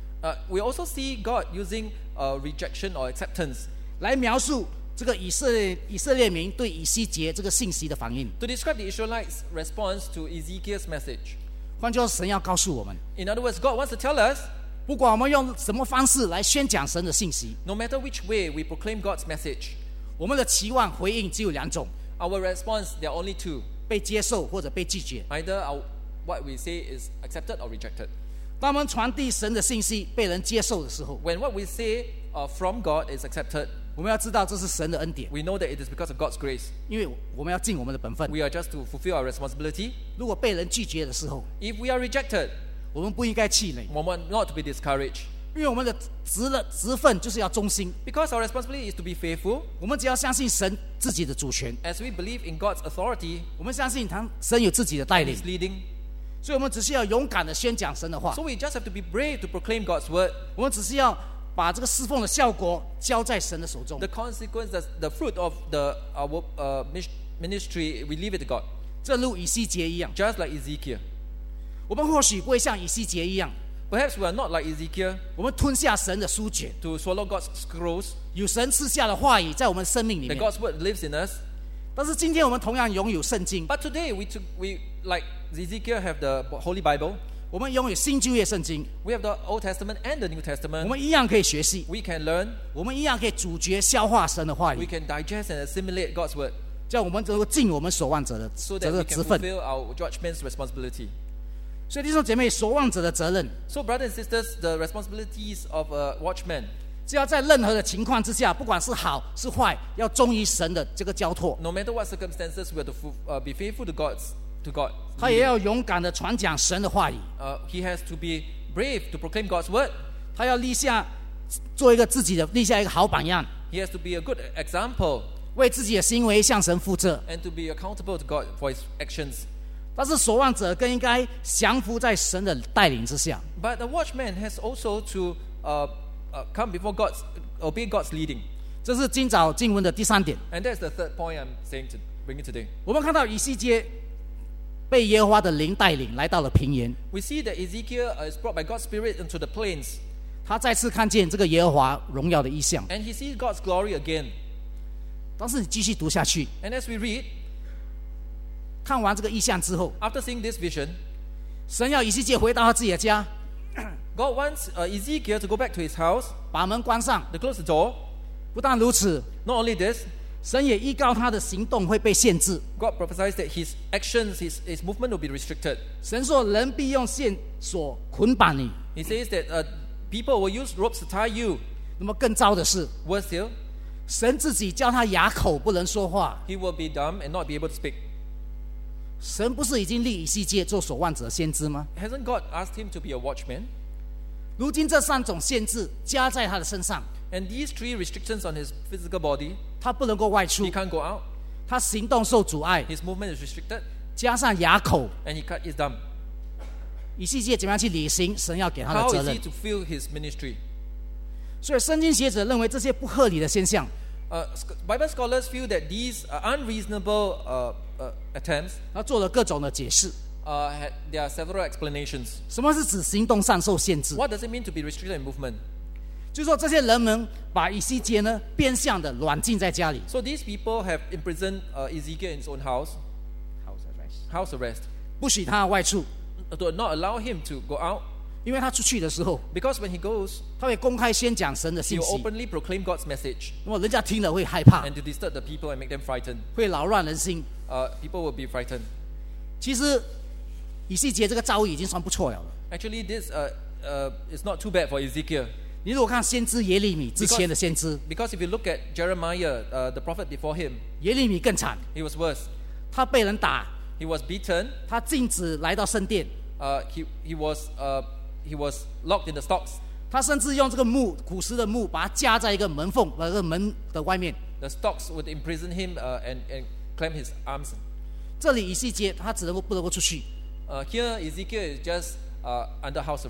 We also see God using rejection or acceptance 来描述这个以色列民对以西结这个信息的反应。 to describe the Israelites' response to Ezekiel's message. 换句话说，神要告诉我们， In other words, God wants to tell us, 不管我们用什么方式来宣讲神的信息， no matter which way we proclaim God's message, 我们的期望回应只有两种： our response, there are only two. 被接受或者被拒绝。 Either what we say is accepted or rejected. 当我们传递神的信息被人接受的时候， When what we say from God is accepted, 我们要知道这是神的恩典， we know that it is because of God's grace. 因为我们要尽我们的本分。 We are just to fulfill our responsibility. 如果被人拒绝的时候， If we are rejected, 我们不应该气馁， we want not to be discouraged. 因为我们的职分就是要忠心。 Because our responsibility is to be faithful, 我们只要相信神自己的主权， as we believe in God's authority 我们相信神有自己的带 and 领 His，leading. 所以我们只需要勇敢的宣讲神的话， So we just have to be brave to proclaim God's word. 我们只是要把这个侍奉的效果交在神的手中 The。consequence, the fruit of our ministry, we leave it to God. 正如以西结一样， Just like Ezekiel. 我们或许不会像以西结一样， Perhaps we are not like Ezekiel 我们吞下神的书卷， to swallow God's scrolls, 有神赐下的话语在我们生命里 that 面。 God's word lives in us. 但是今天我们同样拥有圣经， But today we like Ezekiel have the Holy Bible. 我们拥有新旧约圣经， We have the Old Testament and the New 我 Testament. 们一样可以学习， We can learn, 我们一样可以咀嚼消化神的话 we 语， can digest and assimilate God's word 这样我们能够尽我们守望者的 so 这 that 个 we 职 can 分。 fulfill our judgment's responsibility. 所以弟兄姐妹，守望者的责任， So brothers and sisters, the responsibilities of a watchman, 只要在任何的情况之下，不管是好是坏，要忠于神的这个交托， no matter what circumstances, we have to be faithful to God. 他也要勇敢的传讲神的话语， He has to be brave to proclaim God's word. 他要立下一个好榜样， He has to be a good example 为自己的行为向神负责。 and to be accountable to God for his actions. 但是守望者更应该降服在神的带领之下。 But the watchman has also to come before obey God's leading. 这是今早经文的第三点。 And that's the third point I'm saying to bring it today. 我们看到以西结被耶和华的灵带领来到了平原， We see that Ezekiel is brought by God's Spirit into the plains, 他再次看见这个耶和华荣耀的意象。 and he sees God's glory again. 但是你继续读下去， And as we read, 看完这个意象之后， after seeing this vision, 神要以西结回到他自己的家， God wants Ezekiel to go back to his house, 把门关上。 to close the door. 不但如此， Not only this, 神也预告他的行动会被限制。 God prophesies that his actions, his movement will be restricted. 神说：“人必用线索捆绑你。 He says that people will use ropes to tie you. ” 那么更糟的是， Worse still, 神自己叫他哑口不能说话。 he will be dumb and not be able to speak. 神不是已经立以西结做守望者先知吗？ Hasn't God asked him to be a watchman? 如今这三种限制加在他的身上， And these three restrictions on his physical body, 他不能够外出 he，can't go out, 他行动受阻碍， his movement is restricted, 加上哑口， and is dumb. 以西结怎么样去履行神要给他的 How 责 is 任 he？to fulfill his ministry? 所以圣经学者认为这些不合理的现象， Bible scholars feel that these unreasonable attempts, 他做了各种的解释。 there are several explanations. 什么是指行动上受限制？ What does it mean to be restricted in movement? 就是说这些人们把以西结呢变相的软禁在家里， So these people have imprisoned Ezekiel in his own house arrest, 不许他外出， to not allow him to go out, 因为他出去的时候， because when he goes, 他会公开宣讲神的 he 信 will 息， openly proclaim God's message 那么人家听了会害怕， and to disturb the people and make them frightened. 会扰乱人心。 People will be frightened. 其实以西结这个遭遇已经算不错了。 Actually, this is not too bad for Ezekiel. 你如果看先知耶利米之前的先知， Because if you look at Jeremiah, the prophet before him, 耶利米更惨， he was worse. 他被人打， He was beaten. 他禁止来到圣殿， He was locked in the stocks. 他甚至用这个古时的木把它夹在一个门缝，那个门的外面。 The stocks would imprison him and clamp his arms. 这里以西结他不能够出去， Here, Ezekiel is just under house arrest.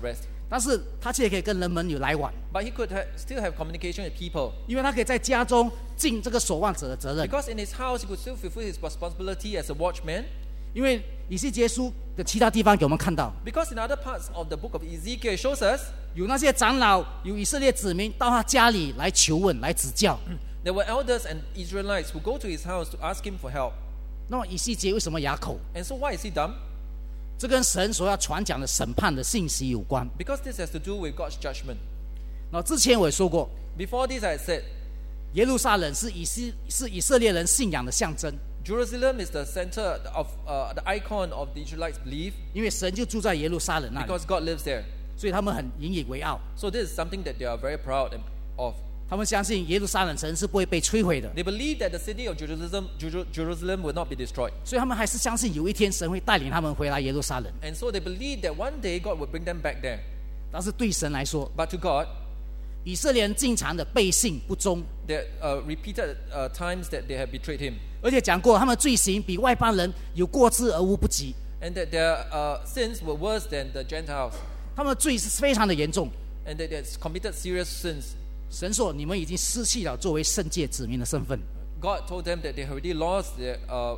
但是他却可以跟人们有来往， but he could still have communication with people. 因为他可以在家中尽这个守望者的责任。 Because in his house, he could still fulfill his responsibility as a watchman. 因为以西结书的其他地方给我们看到， Because in other parts of the book of Ezekiel, it shows us 有那些长老，有以色列子民到他家里来求问、来指教。 there were elders and Israelites who go to his house to ask him for help. 那么以西结为什么哑口？ And so why is he dumb? 这跟神所要传讲的审判的信息有关。 Because this has to do with God's judgment. 那之前我也说过， Before this, I had said, 耶路撒冷是以色列人信仰的象征， Jerusalem is the center of the icon of the Israelites' belief 因为神就住在耶路撒冷那里， because God lives there. 所以他们很引以为傲。 So this is something that they are very proud of. 他们相信耶路撒冷城是不会被摧毁的， They believe that the city of Jerusalem will not be destroyed. 所以他们还是相信有一天神会带领他们回来耶路撒冷。 And so they believe that one day God will bring them back there. 但是对神来说， But to God, 以色列人经常的背信不忠， there are repeated times that they have betrayed him. 而且讲过他们罪行比外邦人有过之而无不及， And that their sins were worse than the Gentiles. 他们的罪是非常的严重。 And that they have committed serious sins. 神说：“你们已经失去了作为圣洁子民的身份。 God told them that they already lost their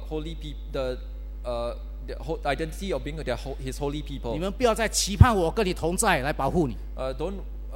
identity of being His holy 你 people. 们不要再期盼我跟你同在来保护你， Don't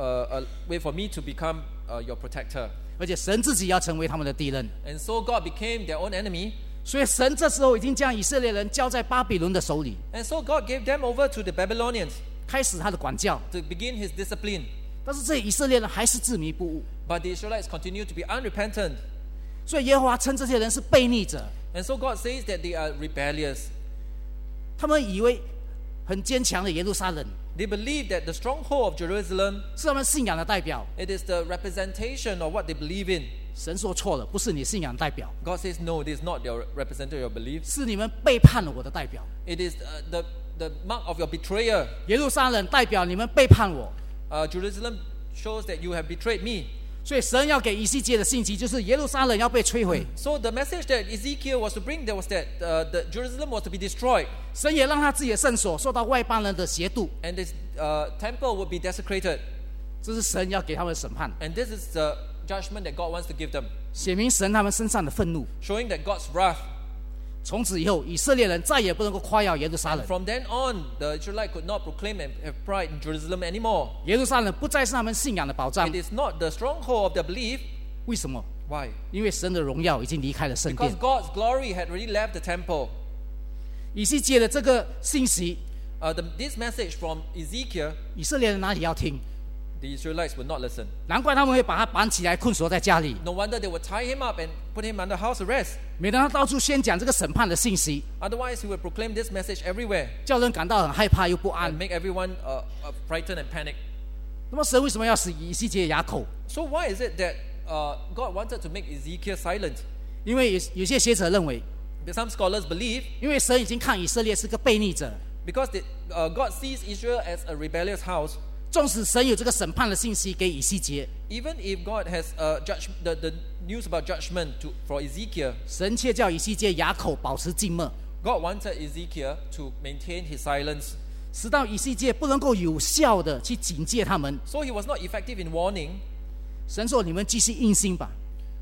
wait for me to become your protector. 而且神自己要成为他们的敌人。 And so God became their own enemy. 所以神这时候已经将以色列人交在巴比伦的手里， And so God gave them over to the Babylonians 开始他的管教。 to begin His discipline. 但是这以色列人还是自迷不悟， But the Israelites continue to be unrepentant. 所以耶和华称这些人是悖逆者。 And so God says that they are rebellious. 他们以为很坚强的耶路撒冷 They believe that the stronghold of Jerusalem, 是他们信仰的代表。 it is the representation of what they believe in. 神说错了，不是你信仰代表， God says, no, this is not your representative of your beliefs. 是你们背叛了我的代表。 It is the mark of your betrayer. 耶路撒冷代表你们背叛我， Jerusalem shows that you have betrayed me. 所以神要给以西结的信息就是耶路撒冷要被摧毁。 So the message that Ezekiel was to bring there was that the Jerusalem was to be destroyed. 神也让他自己的圣所受到外邦人的邪妒， And this temple would be desecrated. 这是神要给他们的审判， And this is the judgment that God wants to give them, 显明神他们身上的愤怒。 showing that God's wrath. 从此以后，以色列人再也不能够夸耀耶路撒冷， From then on, the Israelites could not proclaim and have pride in Jerusalem anymore. 耶路撒冷不再是他们信仰的保障 It。is not the stronghold of their belief. 为什么？ Why? 因为神的荣耀已经离开了圣殿 Because。God's glory had already left the temple. 以西结的这个信息， This message from Ezekiel, 以色列人哪里要听？ the Israelites would not listen. 难怪他们会把他绑起来困锁在家里， No wonder they would tie him up and put him under house arrest. 免得他到处宣讲这个审判的信息， Otherwise, he would proclaim this message everywhere 叫人感到很害怕又不安 and。make everyone frightened and panic. 那么神为什么要使以西结哑口？ So why is it that God wanted to make Ezekiel silent? 因为有些学者认为， Some scholars believe 因为神已经看以色列是个悖逆者， because God sees Israel as a rebellious house. 纵使神有这个审判的信息给以西结， Even if God has the news about judgment for Ezekiel, 神却叫以西结哑口，保持静默， God wanted Ezekiel to maintain his silence. 使到以西结不能够有效的去警戒他们。 So he was not effective in warning. 神说：“你们继续硬心吧。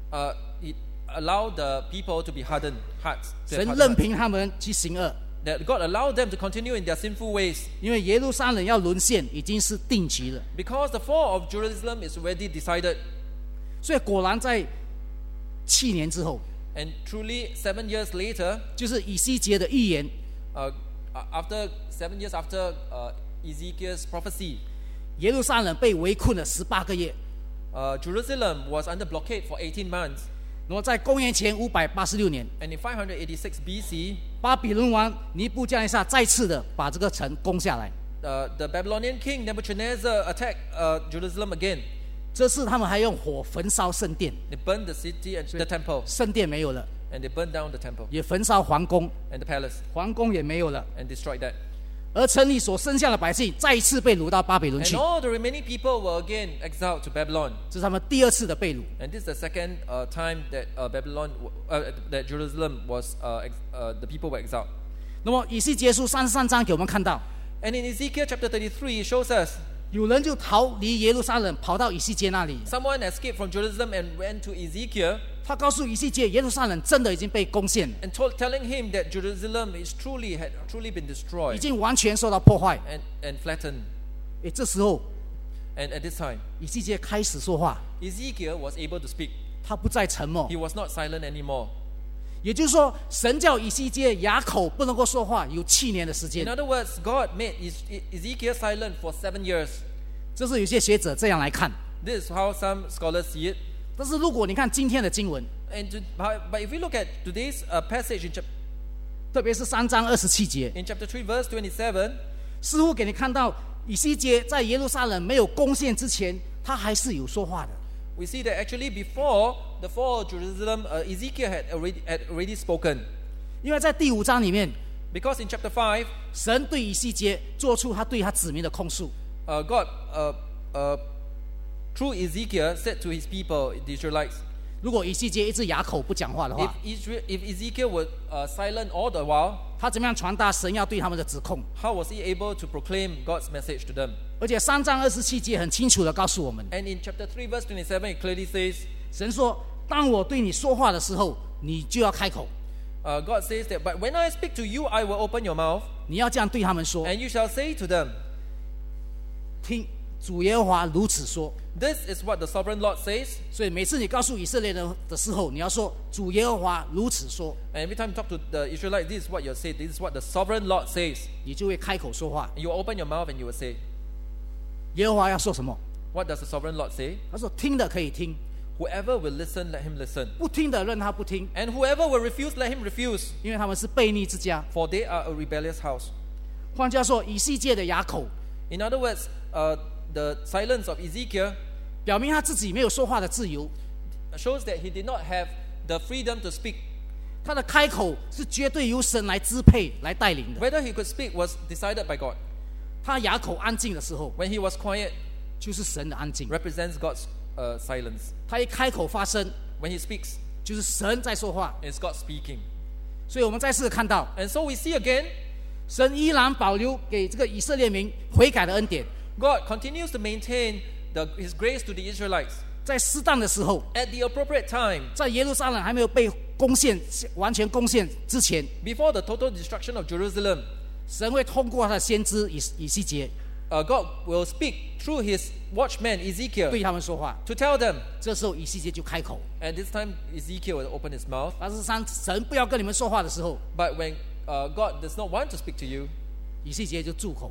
He allowed the people to be hardened hearts. ” 神任凭他们去行恶， That God allowed them to continue in their sinful ways. 因为耶路撒冷要沦陷已经是定局了。 Because the fall of Jerusalem is already decided. 所以果然在7年之后， And truly, 7 years later, 就是以西结的预言， after 7 years after Ezekiel's prophecy, 耶路撒冷被围困了18个月。 Jerusalem was under blockade for 18 months. 那么在公元前586年， And in 586 BC, 巴比伦王尼布加尼撒再次的把这个城攻下来。 the Babylonian king Nebuchadnezzar attacked Jerusalem again. 这次他们还用火焚烧圣殿， They burned the city and the temple. 圣殿没有了， And they burned down the temple 也焚烧皇宫， and the palace 皇宫也没有了。 and destroyed that. 而城里所生下的百姓再一次被掳到巴比伦 And 去， all the remaining people were again exiled to Babylon. 这是他们第二次的被掳。 And this is the second time that that Jerusalem was the people were exiled. 那么以西结书33章给我们看到， And in Ezekiel chapter 33, it shows us 有人就逃离耶路撒冷，跑到以西结那里。 Someone escaped from Jerusalem and went to Ezekiel 他告诉以西结，耶路撒冷真的已经被攻陷， and telling him that Jerusalem had truly been 已 destroyed 经完全受到破坏。 and flattened. 这时候 And at this time, 以西结开始说话， Ezekiel was able to speak. 他不再沉默。 He was not silent anymore. 也就是说，神叫以西结哑口不能够说话，有7年的时 In 间。 other words, God made Ezekiel silent for 7 years. 这是有些学者这样来看。 This is how some scholars see it. 但是如果你看今天的经文， But if we look at today's passage 特别是3章27节， in chapter 3, verse 27, 似乎给你看到以西结在耶路撒冷没有攻陷之前，他还是有说话的。 we see that actually before the fall of Jerusalem, Ezekiel had already spoken. 因为在第5章里面， Because in chapter 5, 神对以西结做出他对他子民的控诉。 God, through Ezekiel, said to his people, the Israelites, 如果以西结一直哑口不讲话的 if 话， Ezekiel were silent all the while, 他怎么样传达神要对他们的指控？ how was he able to proclaim God's message to them? 而且3章27节很清楚的告诉我们， And in chapter 3, verse 27, it clearly says, 神说：“当我对你说话的时候，你就要开口。 God says that, but when I speak to you, I will open your mouth, 你要这样对他们说： and you shall say to them, 听主耶和华如此说。 this is what the sovereign Lord says. ” 所以每次你告诉以色列人的时候，你要说：“主耶和华如此说。 And every time you talk to the Israelites, this is what you'll say. This is what the sovereign Lord says. ” 你就会开口说话。 And you will open your mouth and you will say, 耶和华要说什么？ what does the sovereign Lord say? 他说：“听的可以听， Whoever will listen, let him listen. 不听的任他不听， And whoever will refuse, let him refuse. 因为他们是悖逆之家。 For they are a rebellious house. ” 换句话说，以西结的哑口 In other words, the silence of Ezekiel 表明他自己没有说话的自由， shows that he did not have the freedom to speak. 他的开口是绝对由神来支配、来带领的。 Whether he could speak was decided by God. 他哑口安静的时候， When he was quiet, 就是神的安静； represents God's silence. 他一开口发声， When he speaks, 就是神在说话。 it's God speaking. 所以我们再次看到， And so we see again, 神依然保留给这个以色列民悔改的恩典， God continues to maintain his grace to the Israelites. 在适当的时候， At the appropriate time, 在耶路撒冷还没有被攻陷、完全攻陷之前， before the total destruction of Jerusalem, 神会通过他的先知以西结 God will speak through his watchman 对 Ezekiel 他们说话。 to tell them. 这时候以西结就开口， And this time Ezekiel will open his mouth. 但是当神不要跟你们说话的时候， But when God does not want to speak to you, 以西结就住口。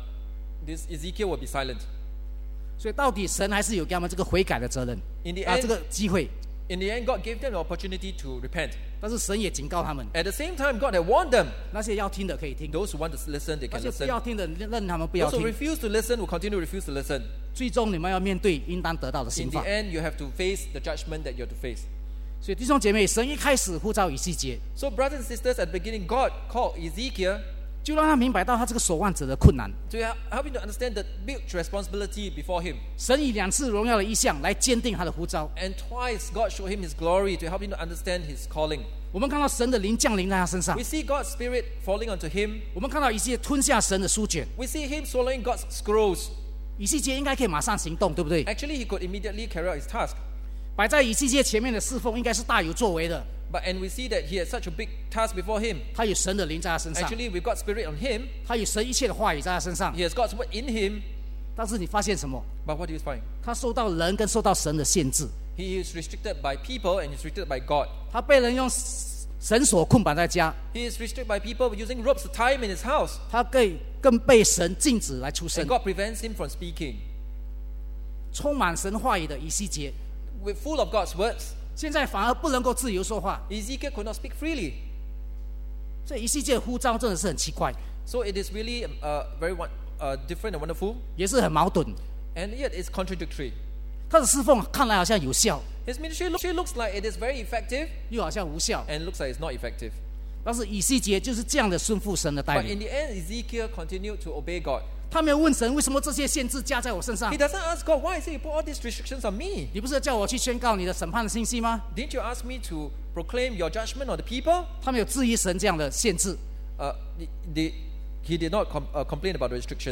this Ezekiel will be silent. 所以到底神还是有给他们这个悔改的责任 In the end- 这个机会。 In the end, God gave them the opportunity to repent. 但是神也警告他们， At the same time, God had warned them. 那些要听的可以听， Those who want to listen, they 那 can 些不 listen. 要听的任他们不要 Those who 听。 refuse to listen will continue to refuse to listen. 最终你们要面对应当得到的 In 刑 the 罚。 end, you have to face the judgment that you have to face. 所以弟兄姐妹，神一开始呼召以西结， So, brothers and sisters, at the beginning, God called Ezekiel 就让他明白到他这个守望者的困难。 to help him to understand the big responsibility before him. 神以2次荣耀的意象来坚定他的呼召。 And twice, God showed him his glory to help him to understand his calling. 我们看到神的灵降临在他身上 We，see God's spirit falling onto him. 我们看到以西结吞下神的书卷， We see him swallowing God's scrolls. 以西结应该可以马上行动，对不对？ Actually, he could immediately carry out his task. 摆在以西结前面的侍奉应该是大有作为的。 And we see that he had such a big task before him. 他有神的灵在他身上， Actually, with God's spirit on him, 他有神一切的话语在他身上。 he has God's word in him. 但是你发现什么？ But what do you find? 他受到人跟受到神的限制， He is restricted by people and he's restricted by God. 他被人用绳索困绑在家， He is restricted by people using ropes to tie him in his house. 他更被神禁止来出 And 声。 God prevents him from speaking. 充满神话语的以西结， With full of God's words, 现在反而不能够自由说话， Ezekiel could not speak freely. 所以以西结的呼召真的是很奇怪， So it is really very different and wonderful. 也是很矛盾。 And yet it's contradictory. 他的侍奉看来好像有效， His ministry looks like it is very effective 又好像无效。 and looks like it's not effective. 但是以西结就是这样的顺服神的带 But in 领， the end, Ezekiel continued to obey God. 他没有问神为什么这些限制加在我身上 He。doesn't ask God, why is it you put all these restrictions on me? 你不是叫我去宣告你的审判的信息吗？ Didn't you ask me to proclaim your judgment on the people? 他没有质疑神这样的限制， He did not complain about the restrictions.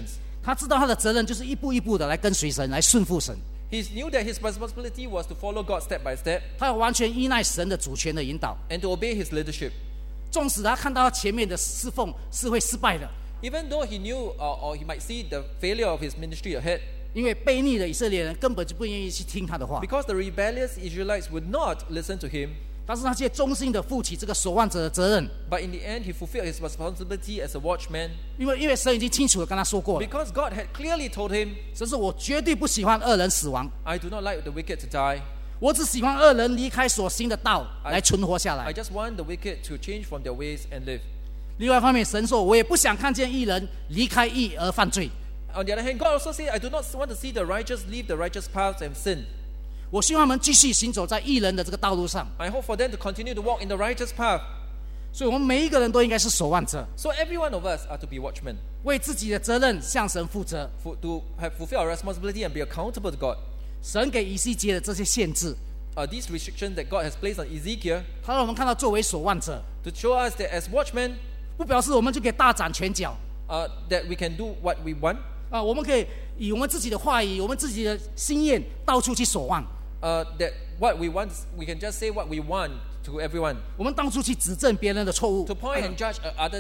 他知道他的责任就是一步一步的来跟随神，来顺服神。 He knew that his responsibility was to follow God step by step 他要完全依赖神的主权的引导， and to obey his leadership. 纵使他看到他前面的侍奉是会失败的， Even though he knew or he might see the failure of his ministry ahead, 因为悖逆的以色列人根本就不愿意去听他的话， because the rebellious Israelites would not listen to him. 但是他却忠心的负起这个守望者的责任， But in the end, he fulfilled his responsibility as a watchman 因为神已经清楚的跟他说过了， because God had clearly told him, 神说我绝对不喜欢恶人死亡， I do not like the wicked to die. 我只喜欢恶人离开所行的道来存活下 I 来。 just want the wicked to change from their ways and live. 另外一方面，神说我也不想看见义人离开义而犯罪， On the other hand, God also said, I do not want to see the righteous leave the righteous paths and sin. 我希望他们继续行走在义人的这个道路上， I hope for them to continue to walk in the righteous path. 所以我们每一个人都应该是守望者， So every one of us are to be watchmen, 为自己的责任向神负责。 to have fulfill our responsibility and be accountable to God. 神给以西结的这些限制， These restrictions that God has placed on Ezekiel 他让我们看到作为守望者， to show us that as watchmen, 不表示我们就可以大展拳脚 that we can do what we want. 啊，我们可以以我们自己的话语、我们自己的心愿到处去守望， That what we want, we can just say what we want to everyone. 我们到处去指正别人的错误 To point and judge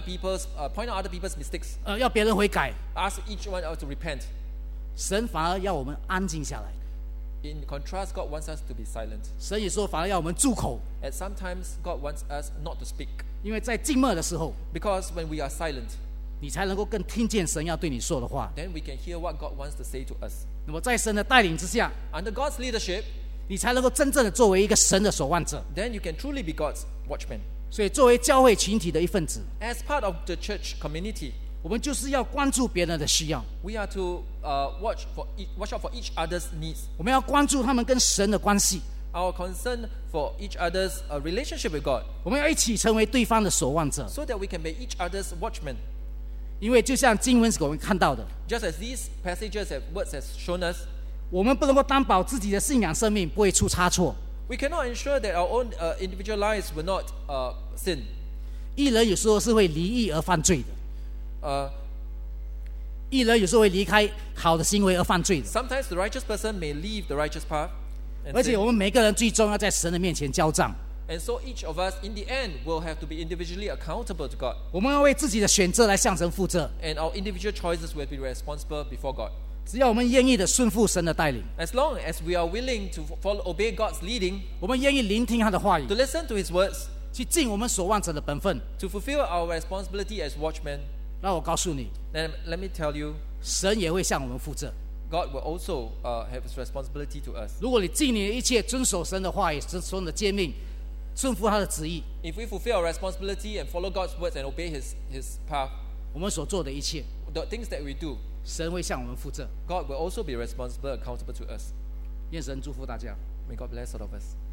point out other people's mistakes. 要别人悔改。 Ask each one else to repent. 神反而要我们安静下来， In contrast, God wants us to be silent. 神也说反而要我们住口， And sometimes God wants us not to speak. 因为在静默的时候， Because when we are silent, 你才能够更听见神要对你说的话。 then we can hear what God wants to say to us. 那么在神的带领之下， Under God's leadership, 你才能够真正的作为一个神的守望者。 then you can truly be God's watchman. 所以作为教会群体的一份子， As part of the church community, 我们就是要关注别人的需要， we are to watch out for each other's needs. 我们要关注他们跟神的关系， Our concern for each other's relationship with God, 我们要一起成为对方的守望者。 so that we can be each other's watchmen. 因为就像经文给我们看到的， Just as these passages and words has shown us, 我们不能够担保自己的信仰生命不会出差错。 we cannot ensure that our own individual lives will not sin. 义人有时候是会离义而犯罪的， Uh, 义人有时候会离开好的行为而犯罪的。 sometimes the righteous person may leave the righteous path, 而 and 且 sin. 我们每个人最终要在神的面前交账， And so each of us, in the end, will have to be individually accountable to God. 我们要为自己的选择来向神负责。 And our individual choices will be responsible before God. 只要我们愿意的顺服神的带领， As long as we are willing to obey God's leading, 我们愿意聆听他的话语 to，listen to His words, 去尽我们守望者的本分。 to fulfill our responsibility as watchmen, 让我告诉你， then let me tell you, 神也会向我们负责。 God will also have His responsibility to us. 如果你尽你的一切遵守神的话语、遵守你的诫命，顺服他的旨意， If we fulfill our responsibility and follow God's words and obey His path, 我们所做的一切， the things that we do, 神会向我们负责。 God will also be responsible, accountable to us. 愿神祝福大家。 May God bless all of us.